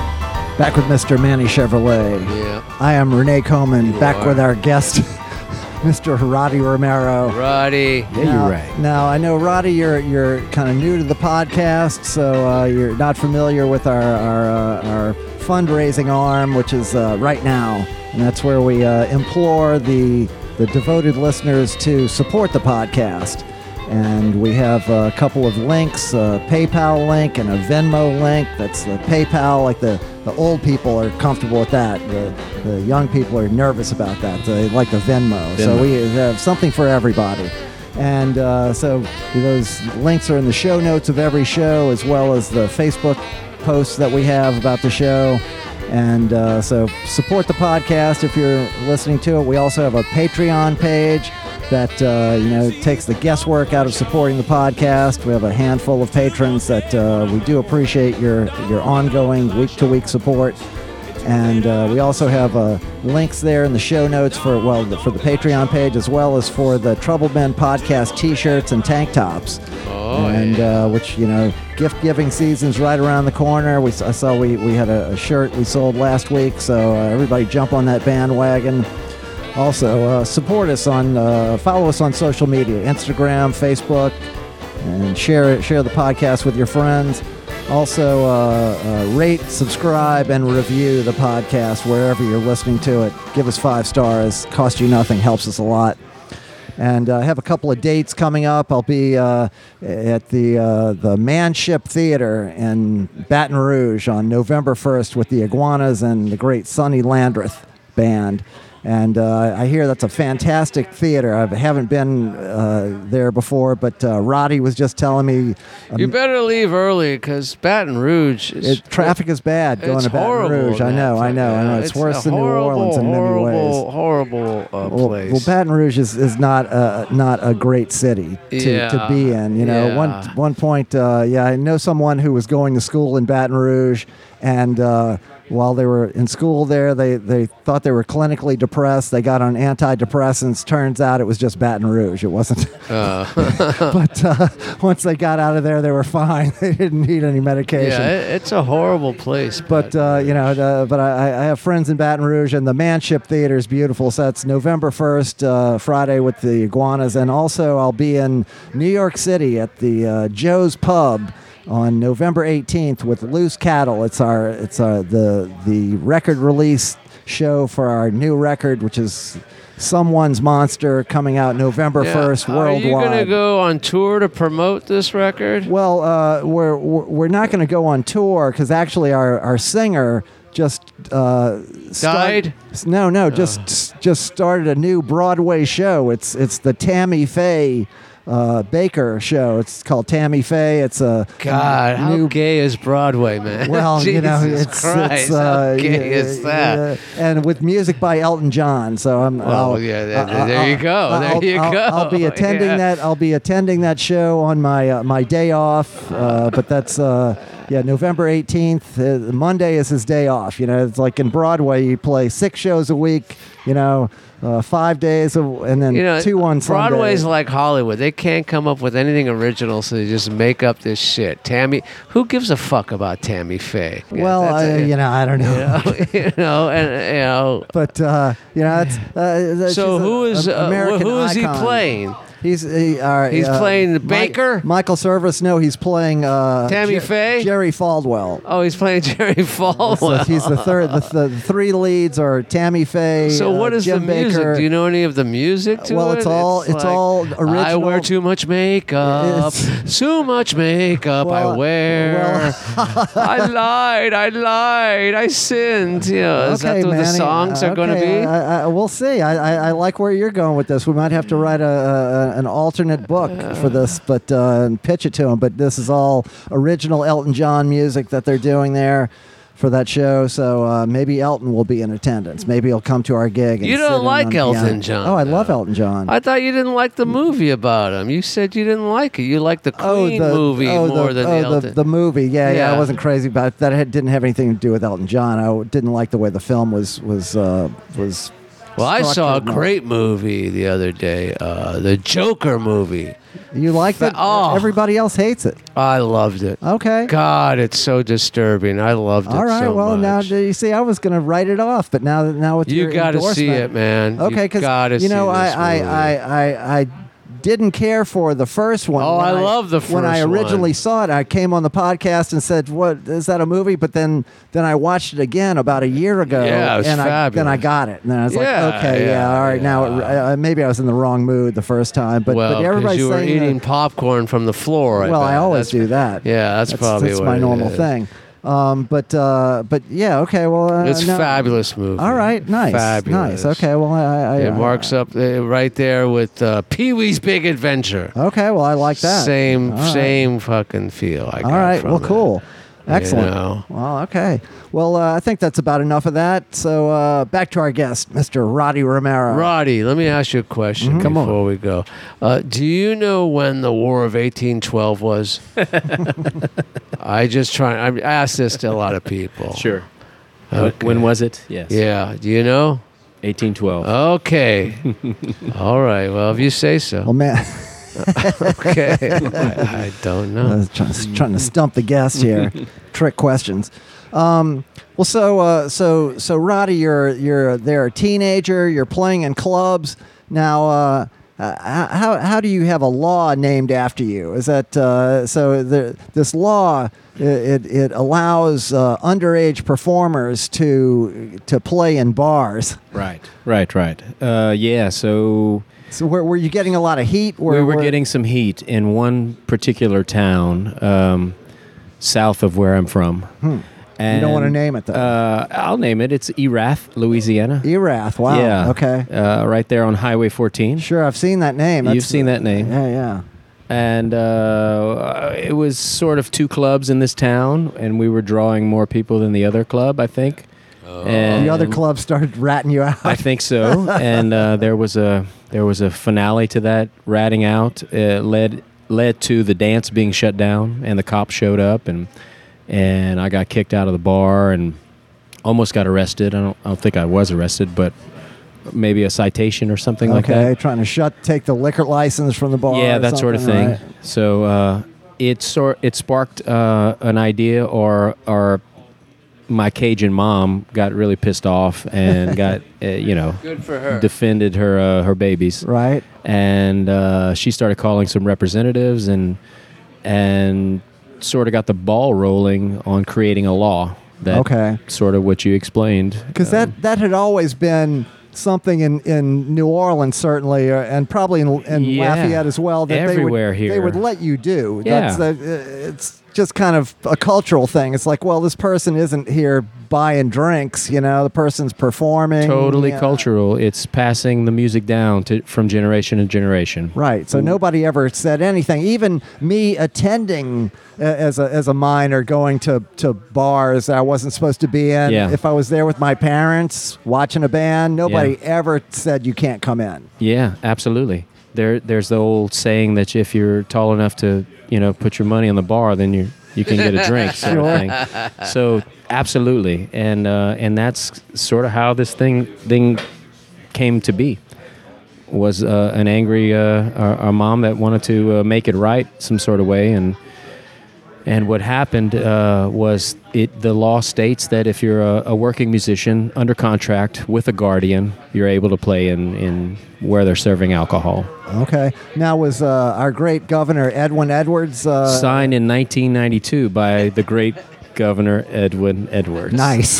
Back with Mister Manny Chevrolet. Yeah. I am Renee Coleman, You back are. with our guest, Mister Roddy Romero. Roddy. Yeah, Now- you're right. Now, I know, Roddy, you're you're kind of new to the podcast, so uh, you're not familiar with our our, uh, our fundraising arm, which is uh, Right Now, and that's where we uh, implore the the devoted listeners to support the podcast. And we have a couple of links, a PayPal link and a Venmo link. That's the PayPal, like the, the old people are comfortable with that. The, the young people are nervous about that. They like the Venmo. So Venmo. we have something for everybody. And uh, so those links are in the show notes of every show, as well as the Facebook posts that we have about the show. And uh, so support the podcast if you're listening to it. We also have a Patreon page that uh, you know takes the guesswork out of supporting the podcast. We have a handful of patrons that uh, we do appreciate your your ongoing week-to-week support. And uh, we also have uh, links there in the show notes for well the, for the Patreon page, as well as for the Trouble Men podcast T-shirts and tank tops. Oh, and yeah. uh, which, you know, gift giving season's right around the corner. We I saw we we had a, a shirt we sold last week, so uh, everybody jump on that bandwagon. Also, uh, support us on, uh, follow us on social media, Instagram, Facebook, and share it, share the podcast with your friends. Also, uh, uh, rate, subscribe, and review the podcast wherever you're listening to it. Give us five stars. Cost you nothing. Helps us a lot. And uh, I have a couple of dates coming up. I'll be uh, at the uh, the Manship Theater in Baton Rouge on November first with the Iguanas and the great Sonny Landreth Band. And uh, I hear that's a fantastic theater. I haven't been uh, there before, but uh, Roddy was just telling me um, You better leave early because Baton Rouge is. it, traffic is bad going it's to Baton horrible, Rouge. I man. know, I know, I know. It's, a worse than New horrible, Orleans in many horrible, ways. Horrible uh, Well, place. well, Baton Rouge is, is not a, not a great city to, to Yeah, be in. You know, yeah. one one point, uh, yeah, I know someone who was going to school in Baton Rouge, and uh, while they were in school there, they, they thought they were clinically depressed. They got on antidepressants. Turns out it was just Baton Rouge. It wasn't. Uh, But uh, once they got out of there, they were fine. They didn't need any medication. yeah, it, it's a horrible place. But uh, you know, uh, but I, I have friends in Baton Rouge, and the Manship Theater is beautiful. So that's November first, uh, Friday with the Iguanas, and also I'll be in New York City at the uh, Joe's Pub on November eighteenth with Loose Cattle. It's our it's our the the record release show for our new record, which is Someone's Monster, coming out November Yeah. first Are you worldwide. gonna go on tour to promote this record? Well, uh, we're we're we're not going to go on tour because actually our, our singer just uh, start- Died? No, no, just just started a new Broadway show. It's it's the Tammy Faye uh, Baker show. It's called Tammy Faye. It's a God, how new. gay is Broadway, man? Well, you know, Jesus it's, Christ, it's uh, how gay yeah, is that? yeah. And with music by Elton John. So I'm. Well, I'll, yeah, there- I'll- there you I'll- go, there I'll- you I'll- go. I'll be attending Yeah. that. I'll be attending that show on my uh, my day off. Uh, but that's uh, yeah, November eighteenth. Uh, Monday is his day off. You know, it's like in Broadway, you play six shows a week. You know, uh, five days, a, and then You know, two on Sunday. Broadway's like Hollywood. They can't come up with anything original, so they just make up this shit. Tammy, who gives a fuck about Tammy Faye? Yeah, Well, that's I, a- you know, I don't know. you know, you know, and you know. But uh, you know, it's uh, So she's a- who is a- uh, American who is he icon. playing? He's he, uh, He's uh, playing the Mi- Baker? Michael Service. No, he's playing uh, Tammy Jer- Faye? Jerry Faldwell. Oh, he's playing Jerry Falwell. So he's the third. The, the, the three leads are Tammy Faye. So what uh, is Jim the music? Baker. Do you know any of the music to Well, it? it's all- it's all I original. wear too much makeup. It's- Too much makeup Well, I wear. I lied. I lied. I sinned. You know, is Okay, that what the Manny, songs uh, are going to okay, be? I, I, we'll see. I, I, I like where you're going with this. We might have to write a, a an alternate book for this, but uh, and pitch it to him. But this is all original Elton John music that they're doing there for that show. So uh, maybe Elton will be in attendance. Maybe he'll come to our gig. And You don't sit in like on the Elton piano. John, Oh, I love though. Elton John. I thought you didn't like the movie about him. You said you didn't like it. You liked the Queen movie oh, more the, than oh, the Elton. the, the movie. Yeah, yeah, I Yeah. wasn't crazy about it. That. It didn't have anything to do with Elton John. I didn't like the way the film was was uh, was Well, I saw a structured novel. great movie the other day, uh, the Joker movie. You liked it? Oh. Everybody else hates it. I loved it. Okay. God, it's so disturbing. I loved it All right. so well, now much. do you see, I was going to write it off, but now, now with You your got to see endorsement- it, man. Okay, you because gotta you know see I, this I, movie. I, I, I didn't care for the first one. Oh, When I love the When I first originally one. saw it, I came on the podcast and said, "What is that a movie?" But then, then I watched it again about a year ago, Yeah, it was and I, then I fabulous. got it, and then I was Yeah, like, "Okay, yeah, yeah, all right." Now, yeah. uh, maybe I was in the wrong mood the first time, but well, but because everybody's you were saying that- eating popcorn from the floor. I well, bet. I always That's- do that. Yeah, that's, That's, probably that's what my it normal is. thing. Um, but uh, but yeah, okay. Well, uh, It's a now- fabulous movie. All right, nice, Fabulous. nice. Okay, well, I, I, It I marks up uh, right there with uh, Pee Wee's Big Adventure. Okay, well, I like that. Same, All right. same fucking feel. I All got right, from well, it. cool. Excellent. You know. Well, okay. Well, uh, I think that's about enough of that. So uh, back to our guest, Mister Roddy Romero. Roddy, let me ask you a question Mm-hmm. Come on. before we go. Uh, do you know when the War of eighteen twelve was? I just try. I ask this to a lot of people. Sure. Okay. When was it? Yes. Yeah. Do you know? eighteen twelve. Okay. All right. Well, if you say so. Well, man, Okay. I, I don't I know. was trying, trying to stump the guest here. Trick questions. Um, well, so uh, so so Roddy, you're you're there a teenager. You're playing in clubs now. Uh, uh, how how do you have a law named after you? Is that uh, so? The, this law it it allows uh, underage performers to to play in bars. Right. Right. Right. Uh, yeah. So So were, were you getting a lot of heat? we were were- getting some heat in one particular town um, south of where I'm from. Hmm. You don't want to name it, though. Uh, I'll name it. It's Erath, Louisiana. Erath. Wow. Yeah. Okay. Uh, right there on Highway fourteen. Sure, I've seen that name. You've That's- seen that name. Yeah, yeah. And uh, it was sort of two clubs in this town, and we were drawing more people than the other club, I think. And The other club started ratting you out. I think so. And uh, there was a there was a finale to that ratting out. Uh, led led to the dance being shut down, and the cops showed up, and and I got kicked out of the bar and almost got arrested. I don't I don't think I was arrested, but maybe a citation or something like okay, that. trying to shut, take the liquor license from the bar. Yeah, or that sort of something, thing. right? So uh, it sort it sparked uh, an idea, or or my Cajun mom got really pissed off and got uh, you know Good for her. defended her uh, her babies, Right. and uh, she started calling some representatives and and sort of got the ball rolling on creating a law that Okay. sort of what you explained. Because Um, that, that had always been something in, in New Orleans, certainly, uh, and probably in, in Yeah. Lafayette as well. That Everywhere they would, They here. would let you do. Yeah. That's the, it's just kind of a cultural thing. It's like, well, this person isn't here buying drinks. You know, the person's performing. totally yeah. cultural. It's passing the music down to from generation to generation. Right. So nobody ever said anything. Even me attending uh, as a as a minor, going to, to bars I wasn't supposed to be in. Yeah. If I was there with my parents watching a band, nobody ever said you can't come in. Yeah, absolutely. There, there's the old saying that if you're tall enough to, you know, put your money on the bar, then you you can get a drink, sort of thing. So, absolutely, and uh, and that's sort of how this thing thing came to be. Was uh, an angry uh, our, our mom that wanted to uh, make it right some sort of way, and and what happened uh, was it. The law states that if you're a, a working musician under contract with a guardian, you're able to play in, in where they're serving alcohol. Okay. Now, was uh, our great governor, Edwin Edwards. Uh, Signed in nineteen ninety-two by the great Governor Edwin Edwards. nice.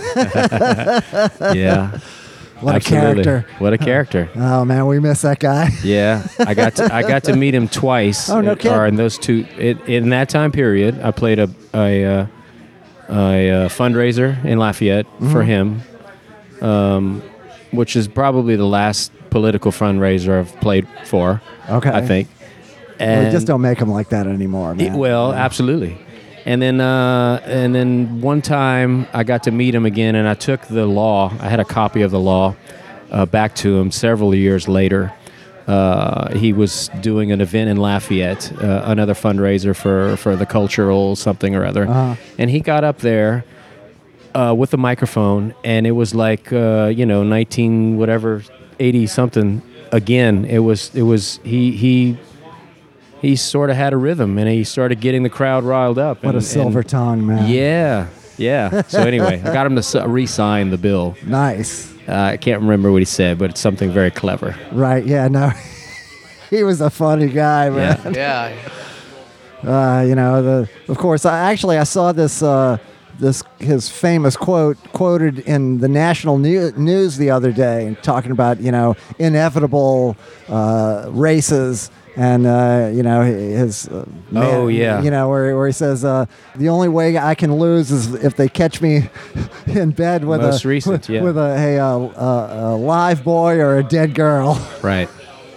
Yeah. What absolutely. a character. What a character. Oh, man, we miss that guy. Yeah, I got to, I got to meet him twice. Oh, no uh, kidding. Or in those two, it, in that time period, I played a a, uh, a, uh fundraiser in Lafayette Mm-hmm. for him, um, which is probably the last political fundraiser I've played for. Okay. I think. Well, And we just don't make them like that anymore, man. It- well, absolutely. And then, uh, and then one time I got to meet him again, and I took the law. I had a copy of the law uh, back to him several years later. Uh, he was doing an event in Lafayette, uh, another fundraiser for, for the cultural something or other, Uh-huh. and he got up there uh, with a microphone, and it was like uh, you know nineteen whatever eighty something again. It was it was he he he sort of had a rhythm, and he started getting the crowd riled up. What and, a silver and, tongue, man. Yeah, yeah. So anyway, I got him to s- re-sign the bill. Nice. Uh, I can't remember what he said, but it's something very clever. Right. Yeah. No. He was a funny guy, man. Yeah. Yeah. Uh, you know, the of course. I actually I saw this uh, this his famous quote quoted in the national new, news the other day, talking about you know inevitable uh, races. And uh, you know his uh, man, Oh, yeah. you know where, where he says uh, the only way I can lose is if they catch me in bed with Most a recent, with, yeah. with a, hey, a, a, a live boy or a dead girl. Right.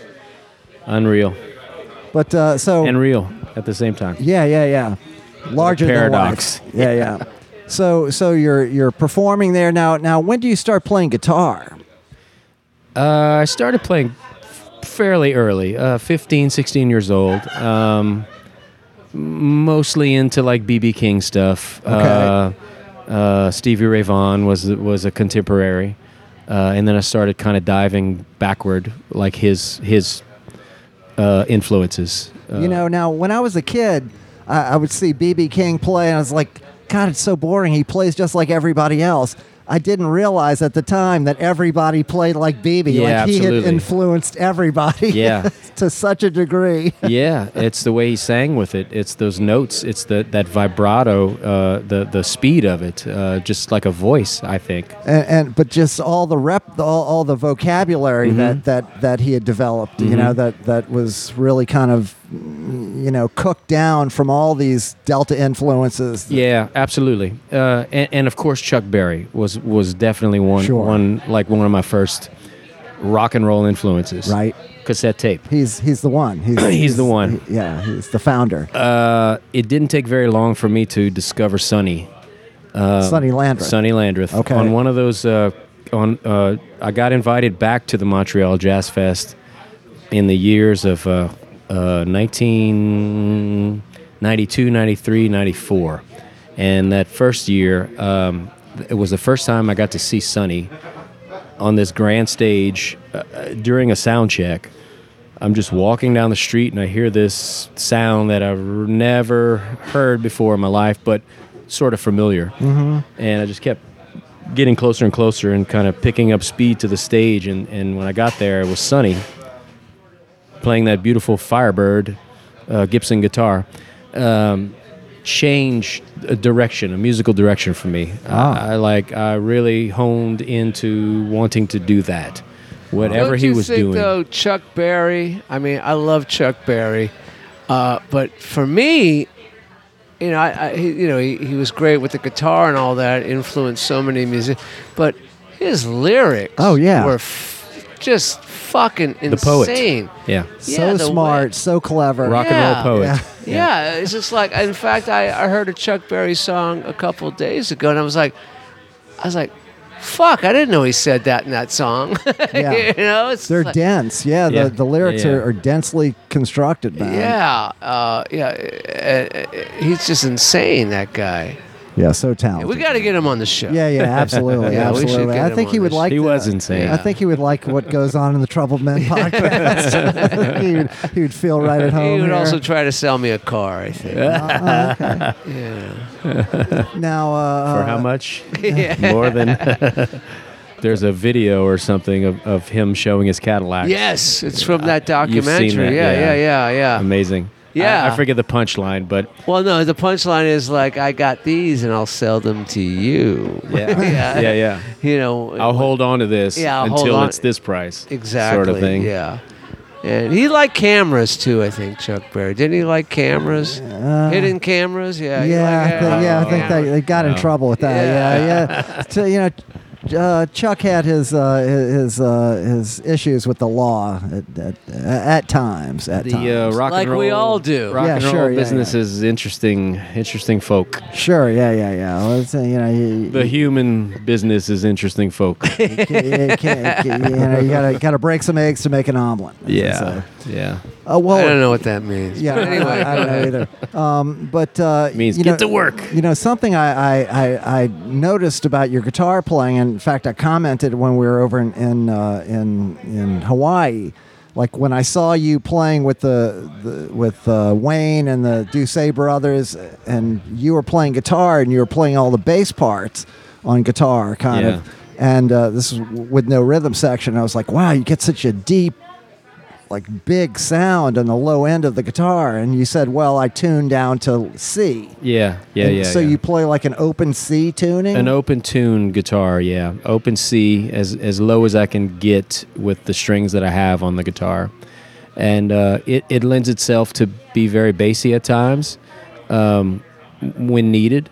Unreal But uh, so and real at the same time. yeah, yeah, yeah, larger paradox. than life. Yeah, yeah. So so you're you're performing there now. Now when do you start playing guitar? Uh, I started playing fairly early, uh, fifteen, sixteen years old. Um, mostly into like B B King stuff. Okay. Uh, uh, Stevie Ray Vaughan was was a contemporary, uh, and then I started kind of diving backward, like his his uh, influences. Uh, You know, now when I was a kid, I, I would see B B King play, and I was like, God, it's so boring. He plays just like everybody else. I didn't realize at the time that everybody played like B B. Yeah, like he absolutely. had influenced everybody Yeah. to such a degree. yeah, it's the way he sang with it. It's those notes. It's the that vibrato, uh, the the speed of it, uh, just like a voice. I think. And, and but just all the rep, all, all the vocabulary that, that, that he had developed, you know, that, that was really kind of, you know, cooked down from all these Delta influences. Yeah, absolutely. Uh, and, and of course, Chuck Berry was was definitely one Sure. one like one of my first rock and roll influences. Right. Cassette tape. He's he's the one. He's, He's the one. he- yeah, he's the founder. Uh, it didn't take very long for me to discover Sonny. Sonny Landreth. Sonny Landreth. Okay. On one of those, uh, on uh, I got invited back to the Montreal Jazz Fest in the years of uh, uh, nineteen ninety-two, ninety-three, ninety-four. And that first year, um, it was the first time I got to see Sonny on this grand stage uh, during a sound check. I'm just walking down the street and I hear this sound that I've never heard before in my life, but sort of familiar. Mm-hmm. And I just kept getting closer and closer and kind of picking up speed to the stage. And, and when I got there, it was Sonny playing that beautiful Firebird uh, Gibson guitar. Um, changed a direction, a musical direction for me. Ah. I, I like, I really honed into wanting to do that. Whatever Don't he you was think, doing. though, Chuck Berry, I mean, I love Chuck Berry, uh, but for me, you know, I, I he, you know, he, he was great with the guitar and all that, influenced so many music, but his lyrics Oh, yeah. were f- just fucking insane. The poet. Yeah. so Yeah, the smart, way- so clever. Rock Yeah. and roll poet. Yeah. Yeah, it's just like, in fact, I, I heard a Chuck Berry song a couple days ago, and I was like, I was like, fuck, I didn't know he said that in that song. Yeah. you know, it's They're like, dense. Yeah, Yeah. The, the lyrics Yeah, yeah. Are, are densely constructed, man. yeah, uh, yeah. uh, uh, he's just insane, that guy. Yeah, so talented. We got to get him on the show. Yeah, yeah, absolutely, Yeah, we should absolutely. get I him think on he would this. like. He the- was insane. I think he would like what goes on in the Troubled Men podcast. he, would, he would feel right at home. He would here. also try to sell me a car, I think. Uh, okay. yeah. Now, uh, For how much? More than. There's a video or something of, of him showing his Cadillac. Yes, it's from that You've documentary. seen that, yeah, yeah. yeah, yeah, yeah. Amazing. Yeah. I, I forget the punchline, but Well, no, the punchline is like, I got these and I'll sell them to you. yeah, Yeah. yeah, yeah. You know, I'll hold on to this Yeah, I'll hold until on- it's this price. exactly. Sort of thing. Yeah. And he liked cameras too, I think, Chuck Berry. Didn't he like cameras? Uh, Hidden cameras? Yeah. he yeah, liked- I thi- yeah, I think yeah. they, they got in Wow. trouble with that. Yeah. Yeah, yeah. So, you know, uh, Chuck had his uh, his uh, his issues with the law at, at, at times. At The times. uh, rock Like and roll, we all do. Rock Yeah, and sure, roll yeah, business yeah. is interesting, interesting folk. Sure, yeah, yeah, yeah. Well, it's, uh, you know, you, The human business is interesting folk. you, can't- you, can't- you know, you gotta gotta break some eggs to make an omelet. as they Yeah. say. Yeah. Uh, well, I don't know what that means. Yeah, But anyway, I, I don't know either. Um, but uh, Means you get know, to work. You know, something I, I, I, I noticed about your guitar playing, and in fact, I commented when we were over in in uh, in, in Hawaii. Like when I saw you playing with the, the with uh, Wayne and the Doucet brothers, and you were playing guitar and you were playing all the bass parts on guitar, kind Yeah. of. And uh, this is with no rhythm section. I was like, wow, you get such a deep, like big sound on the low end of the guitar. And you said, well, I tuned down to C. Yeah, yeah, And yeah. So yeah. you play like an open C tuning? An open tune guitar, yeah. Open C, as as low as I can get with the strings that I have on the guitar. And uh, it, it lends itself to be very bassy at times um, when needed.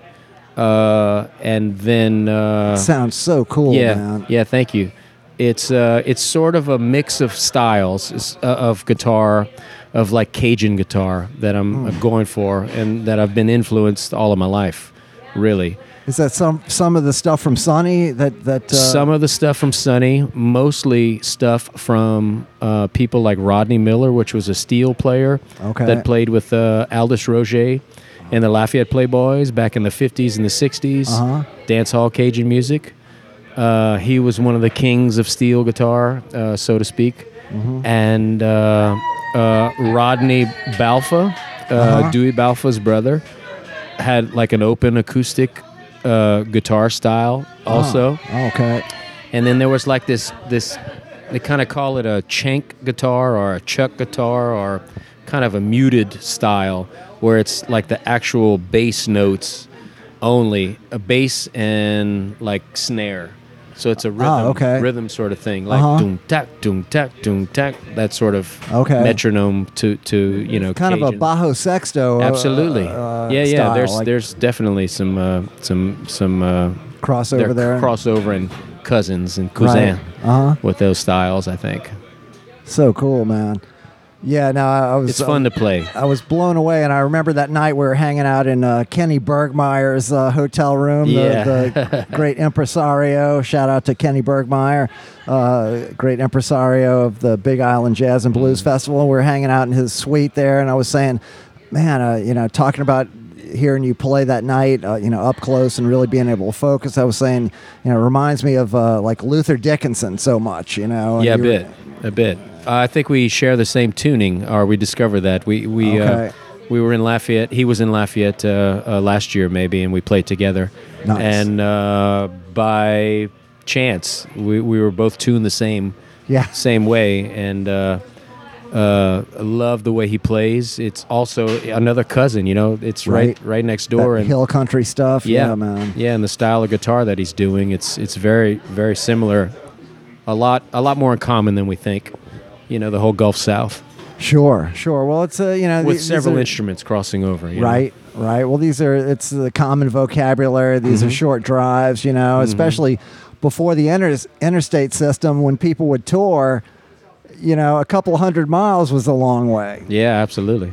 Uh, and then... Uh, Sounds so cool, yeah, man. yeah, thank you. It's uh, it's sort of a mix of styles it's, uh, of guitar, of like Cajun guitar that I'm Hmm. going for, and that I've been influenced all of my life, really. Is that some some of the stuff from Sonny that that uh, Some of the stuff from Sonny, mostly stuff from uh, people like Rodney Miller, which was a steel player Okay. that played with uh, Aldous Roger and the Lafayette Playboys back in the fifties and the sixties, Uh-huh. dance hall Cajun music. Uh, he was one of the kings of steel guitar, uh, so to speak. Mm-hmm. And uh, uh, Rodney Balfa, uh, Uh-huh. Dewey Balfa's brother, had like an open acoustic uh, guitar style also. Oh, okay. And then there was like this, this they kind of call it a chank guitar or a chuck guitar or kind of a muted style where it's like the actual bass notes only, a bass and like snare. So it's a rhythm, Oh, okay. rhythm sort of thing, like Uh-huh. doom tack, doom tack, doom tack. That sort of Okay. metronome to to you know, Kind of a Cajun. Bajo Sexto. uh, Absolutely, uh, yeah, yeah. style, There's like there's definitely some uh, some some uh, crossover they're there. crossover and cousins and cousin Uh huh. with those styles. I think So cool, man. Yeah, no, I, I was. it's fun to play. I was blown away, and I remember that night we were hanging out in uh, Kenny Bergmeyer's uh, hotel room. Yeah. The, the great impresario. Shout out to Kenny Bergmeyer, uh, great impresario of the Big Island Jazz and Blues Festival. We were hanging out in his suite there, and I was saying, man, uh, you know, talking about hearing you play that night, uh, you know, up close and really being able to focus. I was saying, you know, it reminds me of uh, like Luther Dickinson so much, you know. and Yeah, a you were- bit, a bit. Uh, I think we share the same tuning, or we discovered that we we Okay. uh, we were in Lafayette. He was in Lafayette uh, uh, last year, maybe, and we played together. Nice. And uh, by chance, we we were both tuned the same Yeah. same way, and uh, uh, love the way he plays. It's also another cousin, you know. It's right Right. right next That door, and hill country stuff. yeah, Yeah, man. yeah, and the style of guitar that he's doing, it's it's very very similar. A lot a lot more in common than we think. You know, the whole Gulf South Sure, sure. Well, it's uh, you know with these several are- instruments crossing over. You know? Right, right. Well, these are it's the common vocabulary. These Mm-hmm. are short drives, you know, especially before the inter- interstate system when people would tour. You know, a couple hundred miles was a long way. Yeah, absolutely.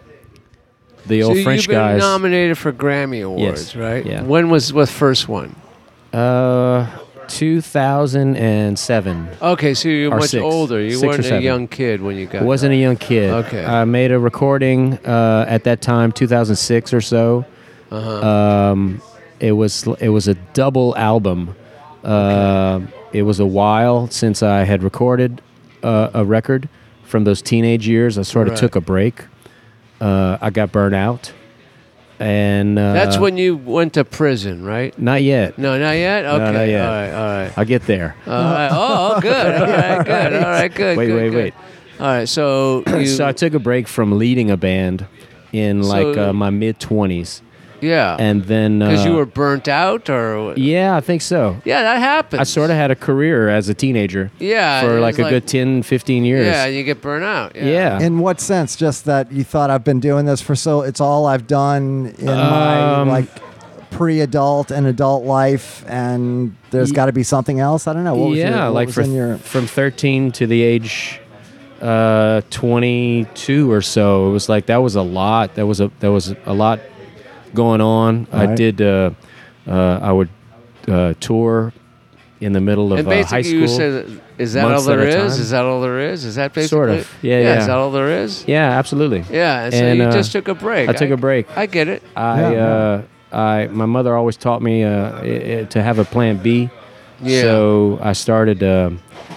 The old so French you've been guys. nominated for Grammy Awards, Yes, right? yeah. When was the first one? uh, two thousand seven. Okay, so you're Or much six. older. You Six or weren't a seven. young kid when you got. I wasn't a young kid. Okay. I made a recording uh, at that time, two thousand six or so. Uh-huh. Um, it was it was a double album. Uh, It was a while since I had recorded uh, a record from those teenage years. I sort of Right. took a break. Uh, I got burnt out, and uh, That's when you went to prison, right? Not yet. No, not yet. Okay, not yet. all right, all right. I'll get there. All right. Oh, good. All right, good. All right, good. Wait, good, wait, good. wait. All right, so you, So I took a break from leading a band in like So- uh, my mid twenties, yeah, and then because uh, you were burnt out, or yeah, I think so. yeah, that happens. I sort of had a career as a teenager yeah for it like was a good ten, fifteen years. Yeah, you get burnt out. Yeah. Yeah. In what sense? Just that you thought I've been doing this for so it's all I've done in my Um, like pre-adult and adult life, and there's Ye- got to be something else. I don't know. What was yeah, your, what like was for, in your from thirteen to the age uh, twenty-two or so. It was like that was a lot. That was a that was a lot going on. I Right. did. Uh, uh, I would uh, tour in the middle of And uh, basically, high school. you said, is that all months there at a is? time. Is that all there is? Is that basically? Sort of. Yeah, yeah. Is that all there is? Yeah, absolutely. Yeah. And so And, you uh, just took a break. I took a break. I get it. I, Yeah, yeah. uh, I, my mother always taught me uh, i- i- to have a plan B. Yeah. So I started uh,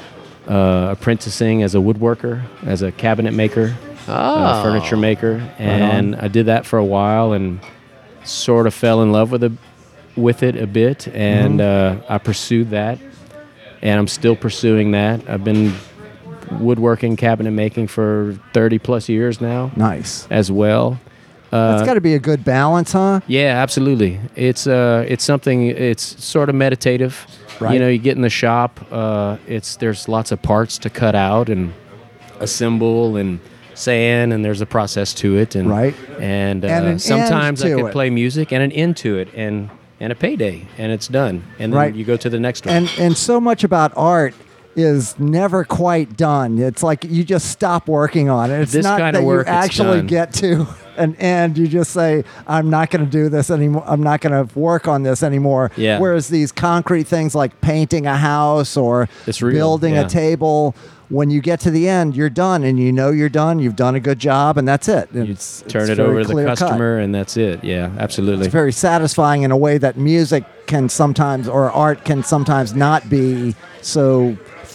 uh, apprenticing as a woodworker, as a cabinet maker, Oh. uh, furniture maker, and I did that for a while and sort of fell in love with it, with it a bit, and Mm-hmm. uh, I pursued that, and I'm still pursuing that. I've been woodworking, cabinet making for thirty plus years now, Nice. as well. That's got to be a good balance, huh? Yeah, absolutely. It's uh, it's something. It's sort of meditative. Right. You know, you get in the shop. Uh, it's there's lots of parts to cut out and assemble and sand, and there's a process to it. And Right. And, uh, And an end sometimes I to could it. play music and an end to it, and and a payday, and it's done. And then Right. you go to the next one. And and so much about art is never quite done. It's like you just stop working on it. It's This not kinda that work, you it's actually done. get to an end. You just say, I'm not going to do this anymore. I'm not going to work on this anymore. Yeah. Whereas these concrete things like painting a house or It's real, building yeah. a table, when you get to the end, you're done and you know you're done. You've done a good job and that's it. you It's, turn it's it very over to the clear-cut. customer, and that's it. Yeah, absolutely. It's very satisfying in a way that music can sometimes, or art can sometimes not be so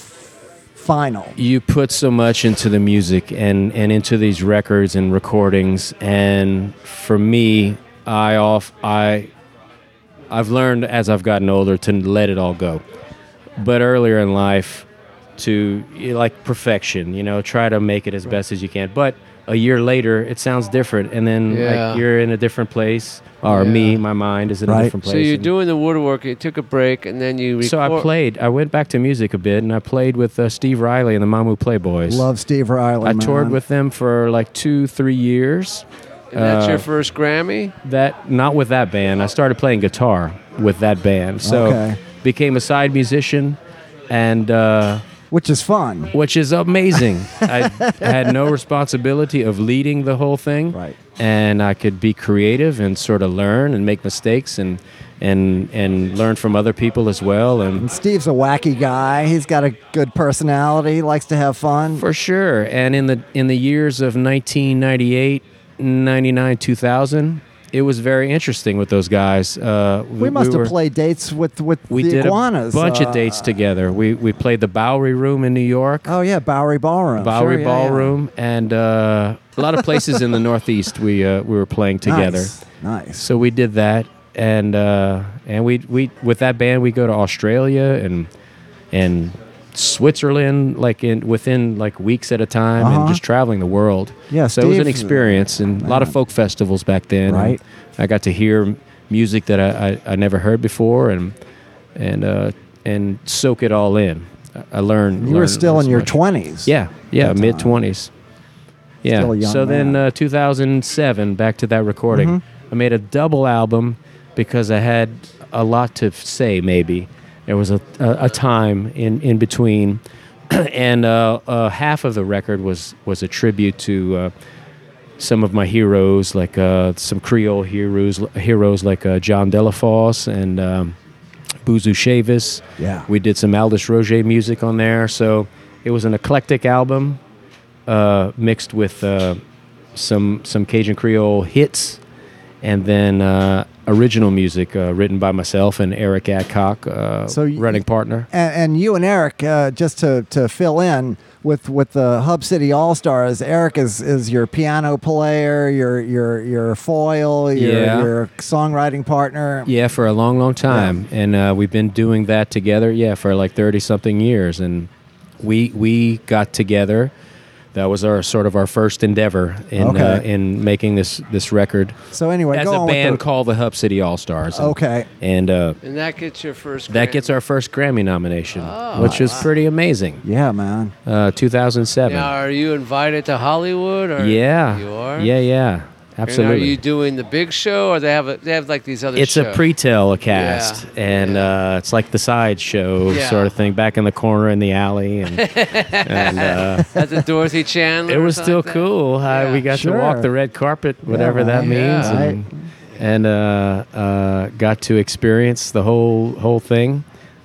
final. You put so much into the music and, and into these records and recordings, and for me, I off I I've learned as I've gotten older to let it all go. But earlier in life, to you know, like perfection, you know, try to make it as best as you can. But a year later, it sounds different, and then Yeah. like you're in a different place, or Yeah. me, my mind is in Right. a different place. So you're and- doing the woodwork. You took a break, and then you. so I record- played. I went back to music a bit, and I played with uh, Steve Riley and the Mamu Playboys. Love Steve Riley. I toured man. with them for like two, three years. And that's uh, your first Grammy. That not with that band. I started playing guitar with that band. So Okay. became a side musician, and uh, which is fun. which is amazing. I had no responsibility of leading the whole thing, Right. and I could be creative and sort of learn and make mistakes and and and learn from other people as well. And And Steve's a wacky guy. He's got a good personality. Likes to have fun. for sure. And in the in the years of nineteen ninety-eight, ninety-nine, two thousand, it was very interesting with those guys. Uh, we must have were- played dates with with We the did iguanas. a bunch uh, of dates together. We we played the Bowery Room in New York, Oh yeah, Bowery Ballroom. Bowery Sure, yeah, yeah. Ballroom, and uh, a lot of places in the Northeast. We uh, we were playing together. Nice. nice. So we did that, and uh, and we we with that band we go to Australia and and Switzerland, like in within like weeks at a time, Uh-huh. and just traveling the world. Yeah, so it was an Steve- experience, and a lot of folk festivals back then. and Right. I got to hear music that I, I, I never heard before, and and uh, and soak it all in. I- I learned. You were learned still in so your much. twenties. Yeah, yeah, That mid time. twenties. Yeah. Still a young so then, man. uh, two thousand seven, back to that recording. Mm-hmm. I made a double album because I had a lot to f- say. Maybe there was a a, a time in in between, and uh, uh, half of the record was was a tribute to. Uh, some of my heroes, like uh, some Creole heroes, heroes like uh, John Delafosse and um, Boozoo Chavis. Yeah. We did some Aldous Roger music on there, so it was an eclectic album uh, mixed with uh, some some Cajun Creole hits, and then uh, original music uh, written by myself and Eric Adcock, uh, So y- running partner. And, and you and Eric, uh, just to, to fill in with, with the Hub City All Stars, Eric is, is your piano player, your your your foil, your, Yeah. your songwriting partner. Yeah, for a long, long time, and uh, we've been doing that together. Yeah, for like thirty something years, and we we got together. That was our sort of our first endeavor in Okay. uh, in making this this record So anyway, as go a on band with the, called the Hub City All Stars. And, Okay. and uh, And that gets your first. that Grammy. gets our first Grammy nomination, Oh, which was wow. pretty amazing. Yeah, man. Uh, two thousand seven. Now, are you invited to Hollywood? Or Yeah, You are. yeah, yeah, And absolutely. are you doing the big show, or they have a, they have like these other? It's shows? a pre-tell cast, Yeah, and Uh, it's like the side show Yeah. sort of thing, back in the corner in the alley, and, and uh, At the Dorothy Chandler. it or was something still like that? cool. How Yeah. we got Sure. to walk the red carpet, whatever that man. means, Yeah. and, and uh, uh, got to experience the whole whole thing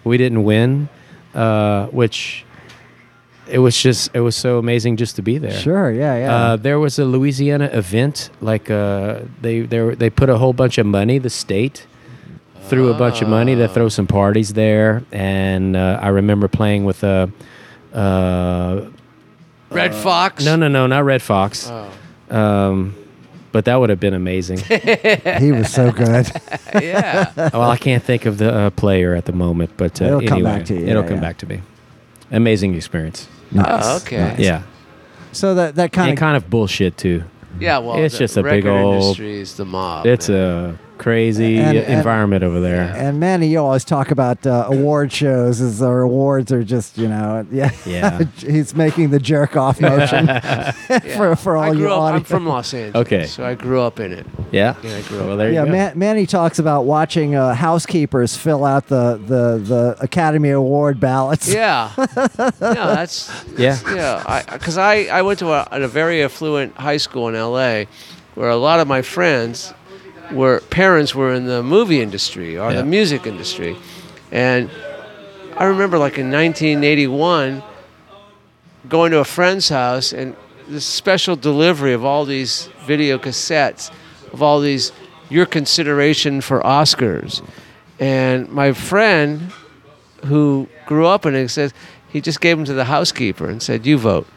We didn't win, uh, which it was just it was so amazing just to be there. Sure, yeah, yeah. Uh, there was a Louisiana event, like uh, they they were- they put a whole bunch of money. The state threw a bunch of money to throw some parties there, and uh, I remember playing with a. Uh, Red Fox. no, no, no, not Red Fox. Oh. Um, but that would have been amazing. He was so good. Yeah. Well, I can't think of the uh, player at the moment, but uh, It'll anyway, come back to you, It'll yeah, come yeah. back to me. Amazing experience. Nice. Oh, okay. nice. Yeah, So that that kind and of kind of bullshit too. Yeah. Well, It's the just a big record old- industry is the mob. It's man. a crazy And- and- environment over there. and Manny, you always talk about uh, award shows as our awards are just, you know, yeah. Yeah. He's making the jerk off motion for, for all I grew you up, I'm audience. from Los Angeles. Okay. So I grew up in it. Yeah. Yeah, I grew up. Well, there Yeah, you go. Man, Manny talks about watching uh, housekeepers fill out the, the, the Academy Award ballots. Yeah. yeah, that's, Yeah. that's yeah. Because I, I, I went to a, a very affluent high school in L A where a lot of my friends were parents were in the movie industry or Yeah. the music industry. And I remember like in nineteen eighty-one going to a friend's house and this special delivery of all these video cassettes of all these your consideration for Oscars. And my friend who grew up in it says he just gave them to the housekeeper and said, "You vote.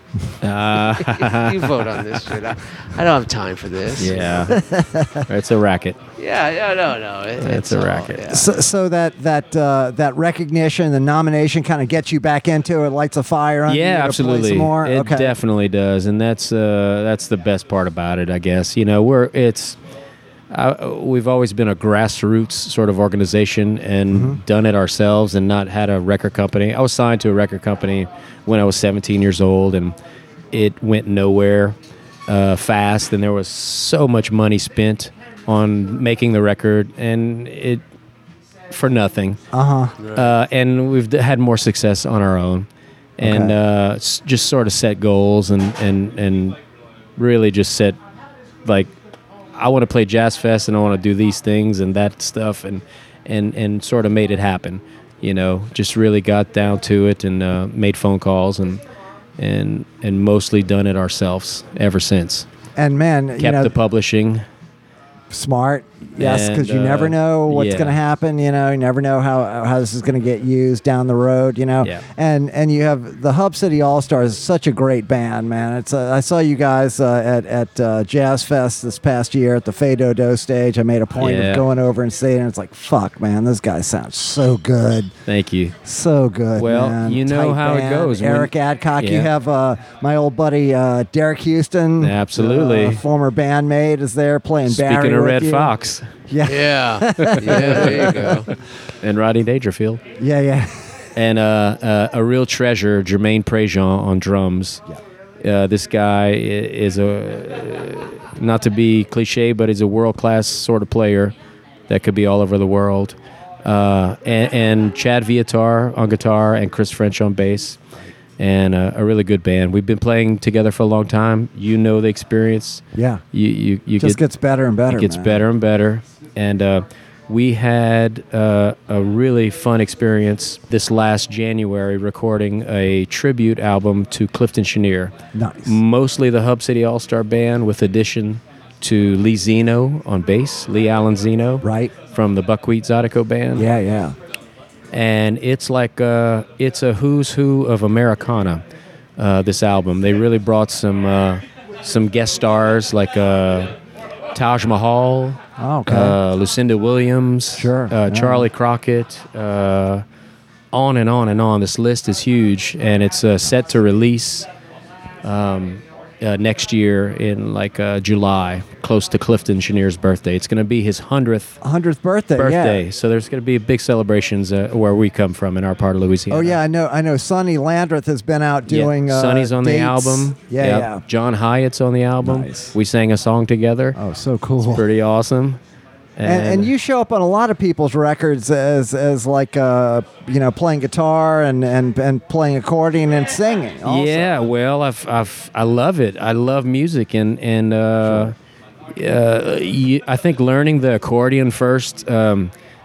Uh, You vote on this shit. I, I don't have time for this." yeah. It's a racket. Yeah, yeah, no, no. It, It's a all- racket. yeah. So, so that that uh, that recognition, the nomination, kind of gets you back into it, lights a fire under you Yeah, to play absolutely. some more. It okay. definitely does, and that's uh, that's the best part about it, I guess. You know, we're it's uh, we've always been a grassroots sort of organization and Mm-hmm. done it ourselves, and not had a record company. I was signed to a record company when I was seventeen years old, and it went nowhere uh, fast, and there was so much money spent on making the record, and it for nothing. Uh huh. Uh, and we've d- had more success on our own, and Okay. uh, s- just sort of set goals and and and really just set like I want to play Jazz Fest and I want to do these things and that stuff and and and sort of made it happen. You know, just really got down to it and uh, made phone calls and and and mostly done it ourselves ever since. And man, Kept you know, the publishing. smart. Yes, And, because you uh, never know what's yeah. going to happen. You know, you never know how how this is going to get used down the road. You know, Yeah. and and you have the Hub City All Stars, such a great band, man. It's uh, I saw you guys uh, at at uh, Jazz Fest this past year at the Fay Dodo stage. I made a point Yeah. of going over and seeing it. It's like, fuck, man, those guys sound so good, Thank you. so good. Well, man. you know Tight how it band. goes when- Eric Adcock. You Yeah. have uh, my old buddy uh, Derek Houston, Absolutely. uh, former bandmate, is there playing Speaking Barry of with Red you. Fox Yeah. Yeah. Yeah, there you go. and Rodney Dangerfield. Yeah, yeah. And uh, uh, a real treasure, Jermaine Prejean on drums. Uh, this guy i- is a, uh, not to be cliche, but he's a world-class sort of player that could be all over the world. Uh, and, and Chad Viatar on guitar and Chris French on bass. And uh, a really good band. We've been playing together for a long time. You know the experience. Yeah. You you, you Just get, gets better and better. it gets man. better and better. And uh, we had uh, a really fun experience this last January recording a tribute album to Clifton Chenier. Nice. Mostly the Hub City All-Star Band with addition to Lee Zeno on bass, Lee Allen Zeno. Right. From the Buckwheat Zydeco Band. Yeah, yeah. And it's like uh, it's a who's who of Americana. Uh, this album, they really brought some uh, some guest stars like uh, Taj Mahal, Oh, okay. uh, Lucinda Williams, Sure, uh, yeah. Charlie Crockett, uh, on and on and on. This list is huge, and it's uh, set to release um, uh, next year in like uh, July, close to Clifton Chenier's birthday. It's going to be his hundredth hundredth birthday. birthday, Yeah. so there's going to be big celebrations uh, where we come from in our part of Louisiana. Oh yeah, I know. I know. Sonny Landreth has been out Yeah, doing. Uh, Sonny's on the dates. album. Yeah, Yep. yeah. John Hyatt's on the album. Nice. We sang a song together. Oh, so cool. Pretty awesome. And, and you show up on a lot of people's records as as like uh you know playing guitar and and, and playing accordion and singing. Also. Yeah, well, I've, I've, I love it. I love music, and and uh, uh, you, I think learning the accordion first um,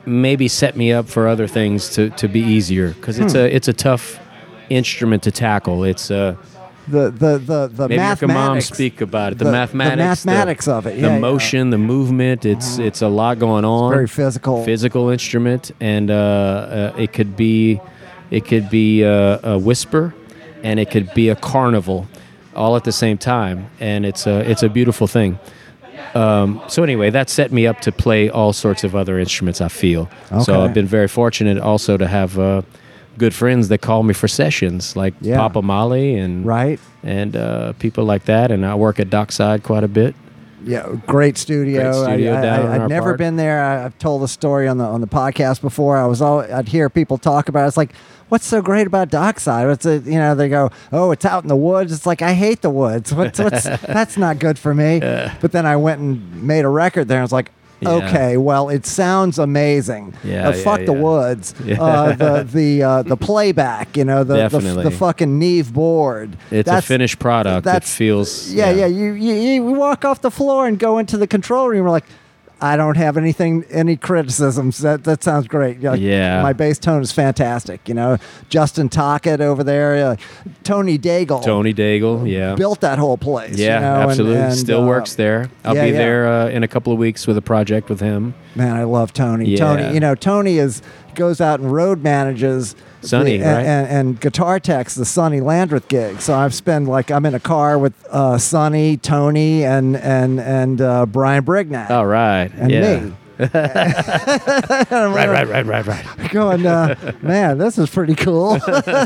maybe set me up for other things to, to be easier because it's Hmm. a it's a tough instrument to tackle. It's uh, The the the the maybe your mom mathematics. speak about it. The, the- the mathematics, mathematics of it, the yeah, yeah. motion, the movement. It's it's a lot going on. very physical. physical instrument, and uh, uh, it could be it could be a, a whisper, and it could be a carnival, all at the same time, and it's a it's a beautiful thing. Um, so anyway, that set me up to play all sorts of other instruments. I feel Okay. so. I've been very fortunate also to have uh, good friends that call me for sessions, like Yeah. Papa Molly and Right. and uh, people like that. And I work at Dockside quite a bit. Yeah, great studio. Great studio I, I, down in I, I'd our never part. been there. I, I've told the story on the on the podcast before. I was all I'd hear people talk about it. It's like, what's so great about Dockside? It's a, you know, they go, oh, it's out in the woods. It's like, I hate the woods. What's what's that's not good for me. But then I went and made a record there. And I was like, Yeah. okay, well, it sounds amazing. Yeah, Uh, yeah, fuck the yeah. woods. Yeah. Uh, the the uh, the playback. You know, the the, Definitely. the fucking Neve board. It's That's- a finished product. It that's- feels Yeah, yeah. You, you you walk off the floor and go into the control room. We're like, I don't have anything, any criticisms. That that sounds great. You're like, Yeah. my bass tone is fantastic. You know, Justin Tockett over there, uh, Tony Daigle, Tony Daigle, yeah. built that whole place. Yeah, you know, and- absolutely. and, Still uh, works there. I'll yeah, be yeah. there uh, in a couple of weeks with a project with him. Man, I love Tony. Yeah. Tony, you know, Tony is goes out and road manages Sonny, the, right? and, and guitar techs the Sonny Landreth gig. So I've spent like I'm in a car with uh, Sonny, Tony, and and and uh, Brian Brignac. All right. And yeah. me. Right, right, right, right, right. Going, uh, man, this is pretty cool.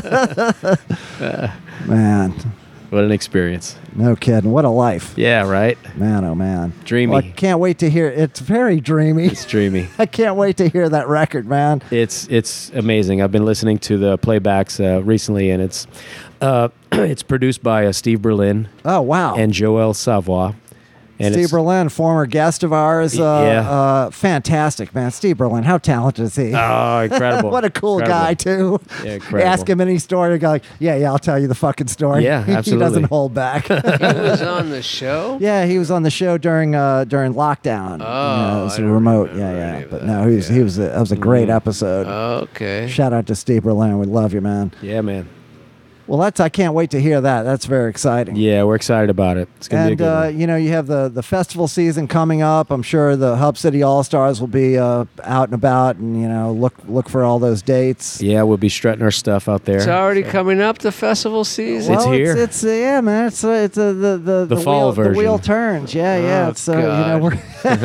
Man, What an experience. no kidding. What a life. Yeah, right. Man, oh man. Dreamy. Well, I can't wait to hear. It's very dreamy. It's dreamy. I can't wait to hear that record, man. It's it's amazing. I've been listening to the playbacks uh, recently, and it's uh, it's produced by uh, Steve Berlin Oh wow. and Joel Savoy. And Steve it's, Berlin, former guest of ours. Uh, Yeah. uh, fantastic, man. Steve Berlin, how talented is he? Oh, incredible! What a cool Incredible. guy, too. Yeah, incredible. Ask him any story, he'll go like, yeah, yeah, I'll tell you the fucking story. Yeah, he doesn't absolutely. hold back. He was on the show. Yeah, he was on the show during uh, during lockdown. Oh, it was I a don't remote. remember Yeah, any yeah. of But that. no, he was he was a, that was a great episode. Okay. Shout out to Steve Berlin. We love you, man. Yeah, man. Well, that's I can't wait to hear that. That's very exciting. Yeah, we're excited about it. It's gonna And be a good uh, one. you know, you have the the festival season coming up. I'm sure the Hub City All Stars will be uh, out and about, and you know, look look for all those dates. Yeah, we'll be strutting our stuff out there. It's already coming up, the festival season. It's Well, here. It's, it's uh, yeah, man. It's uh, it's uh, the the The the fall wheel, the wheel version. turns. Yeah, yeah. Oh, it's uh, you know God. we're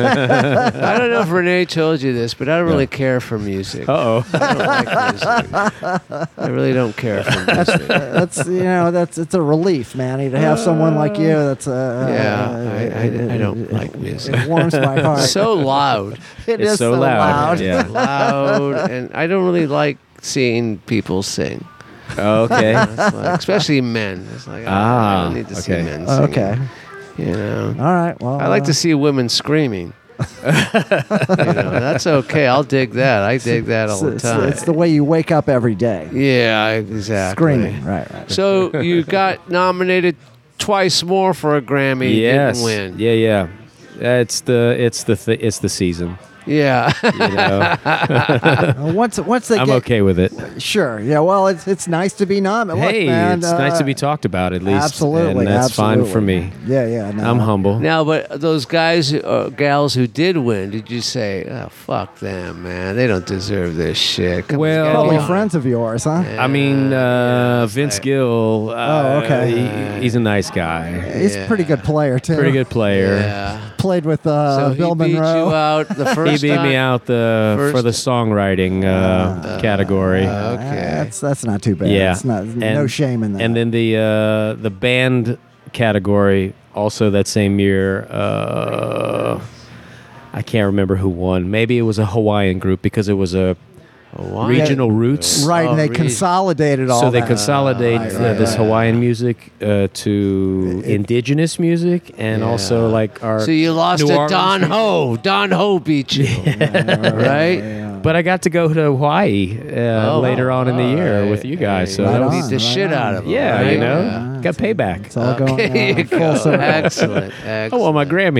I don't know if Renee told you this, but I don't really care for music. Uh-oh. I don't like music. I really don't care for music. that's you know that's it's a relief, man. To have someone like you, that's uh, Yeah, uh, I- I- I don't like music. It warms my heart. So loud. It It's is so loud. Yeah. Loud. And I don't really like seeing people sing. Okay. It's like- especially men. It's like, I- I Ah, don't need to see okay. men sing. Okay. You know. All right. Well, I like uh, to see women screaming. you know, that's okay. I'll dig that. I dig that all it's, the it's, time. it's the way you wake up every day, yeah, exactly. screaming. Right. Right. So you got nominated twice more for a Grammy. Yes. Didn't win. Yeah, yeah. Uh, It's the it's the th- it's the season. Yeah. You know, Uh, once once they I'm get okay with it. sure. Yeah. Well, it's it's nice to be nominated. Hey, Look, man, it's nice to uh, be talked about at least. Absolutely. and that's absolutely. fine for me. Yeah. Yeah. No. I'm humble. Now, but those guys, who- uh, gals who did win, did you say, "Oh, fuck them, man. They don't deserve this shit"? Come on, Well- you gotta Probably be friends of yours, huh? I mean, uh, yeah, Vince like- Gill. Uh, Oh, okay. he- he's a nice guy. He's Yeah. a pretty good player too. Pretty good player. Yeah. Played with uh, So Bill he beat Monroe. you out the He first beat time? me out the for First- the songwriting uh, category. uh, Okay. That's that's not too bad. Yeah. It's not no And- shame in that. And then the uh, the band category, also that same year, uh, I can't remember who won. Maybe it was a Hawaiian group because it was a Hawaiian. regional roots. right, Oh, and they really? consolidated all So they that. consolidate Right, uh, right, this right. Hawaiian music uh, to indigenous music and Yeah. also like our. So you lost New to Orleans Don music. Ho. Don Ho beat you, right? Yeah. But I got to go to Hawaii uh, Oh, later on in the year alright. with you guys. So Right that on. was, Beat the shit on. out of him. yeah, right? you know, Yeah. got payback. It's all going Okay, uh, you full go. circle. Excellent. Excellent. I won my Grammy.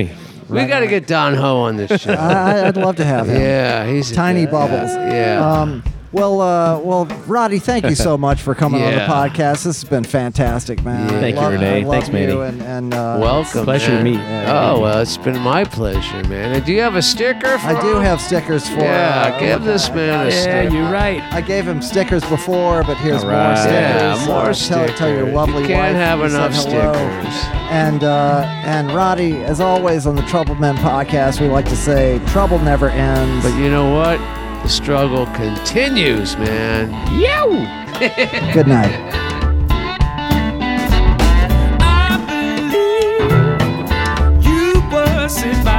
We Right got to on. get Don Ho on this show. I, I'd love to have him. yeah, he's a Tiny good- Bubbles. Yeah. Um, well, uh, well, Roddy, thank you so much for coming on the Yeah. podcast. This has been fantastic, man. Yeah. I Thank you, love- Renee. I love Thanks, you Manny. And, and uh, Welcome. pleasure to man. meet. Oh well, it's been my pleasure, man. And do you have a sticker? For I do have stickers for. Yeah, uh, give this man a Yeah, sticker. you're right. I gave him stickers before, but here's All more right. stickers. Yeah, more Uh, stickers. Tell, tell your lovely you can't wife have we said enough hello. stickers. And uh, and Roddy, as always on the Trouble Men podcast, we like to say trouble never ends. But you know what? The struggle continues, man. Good night. I believe you were sitting by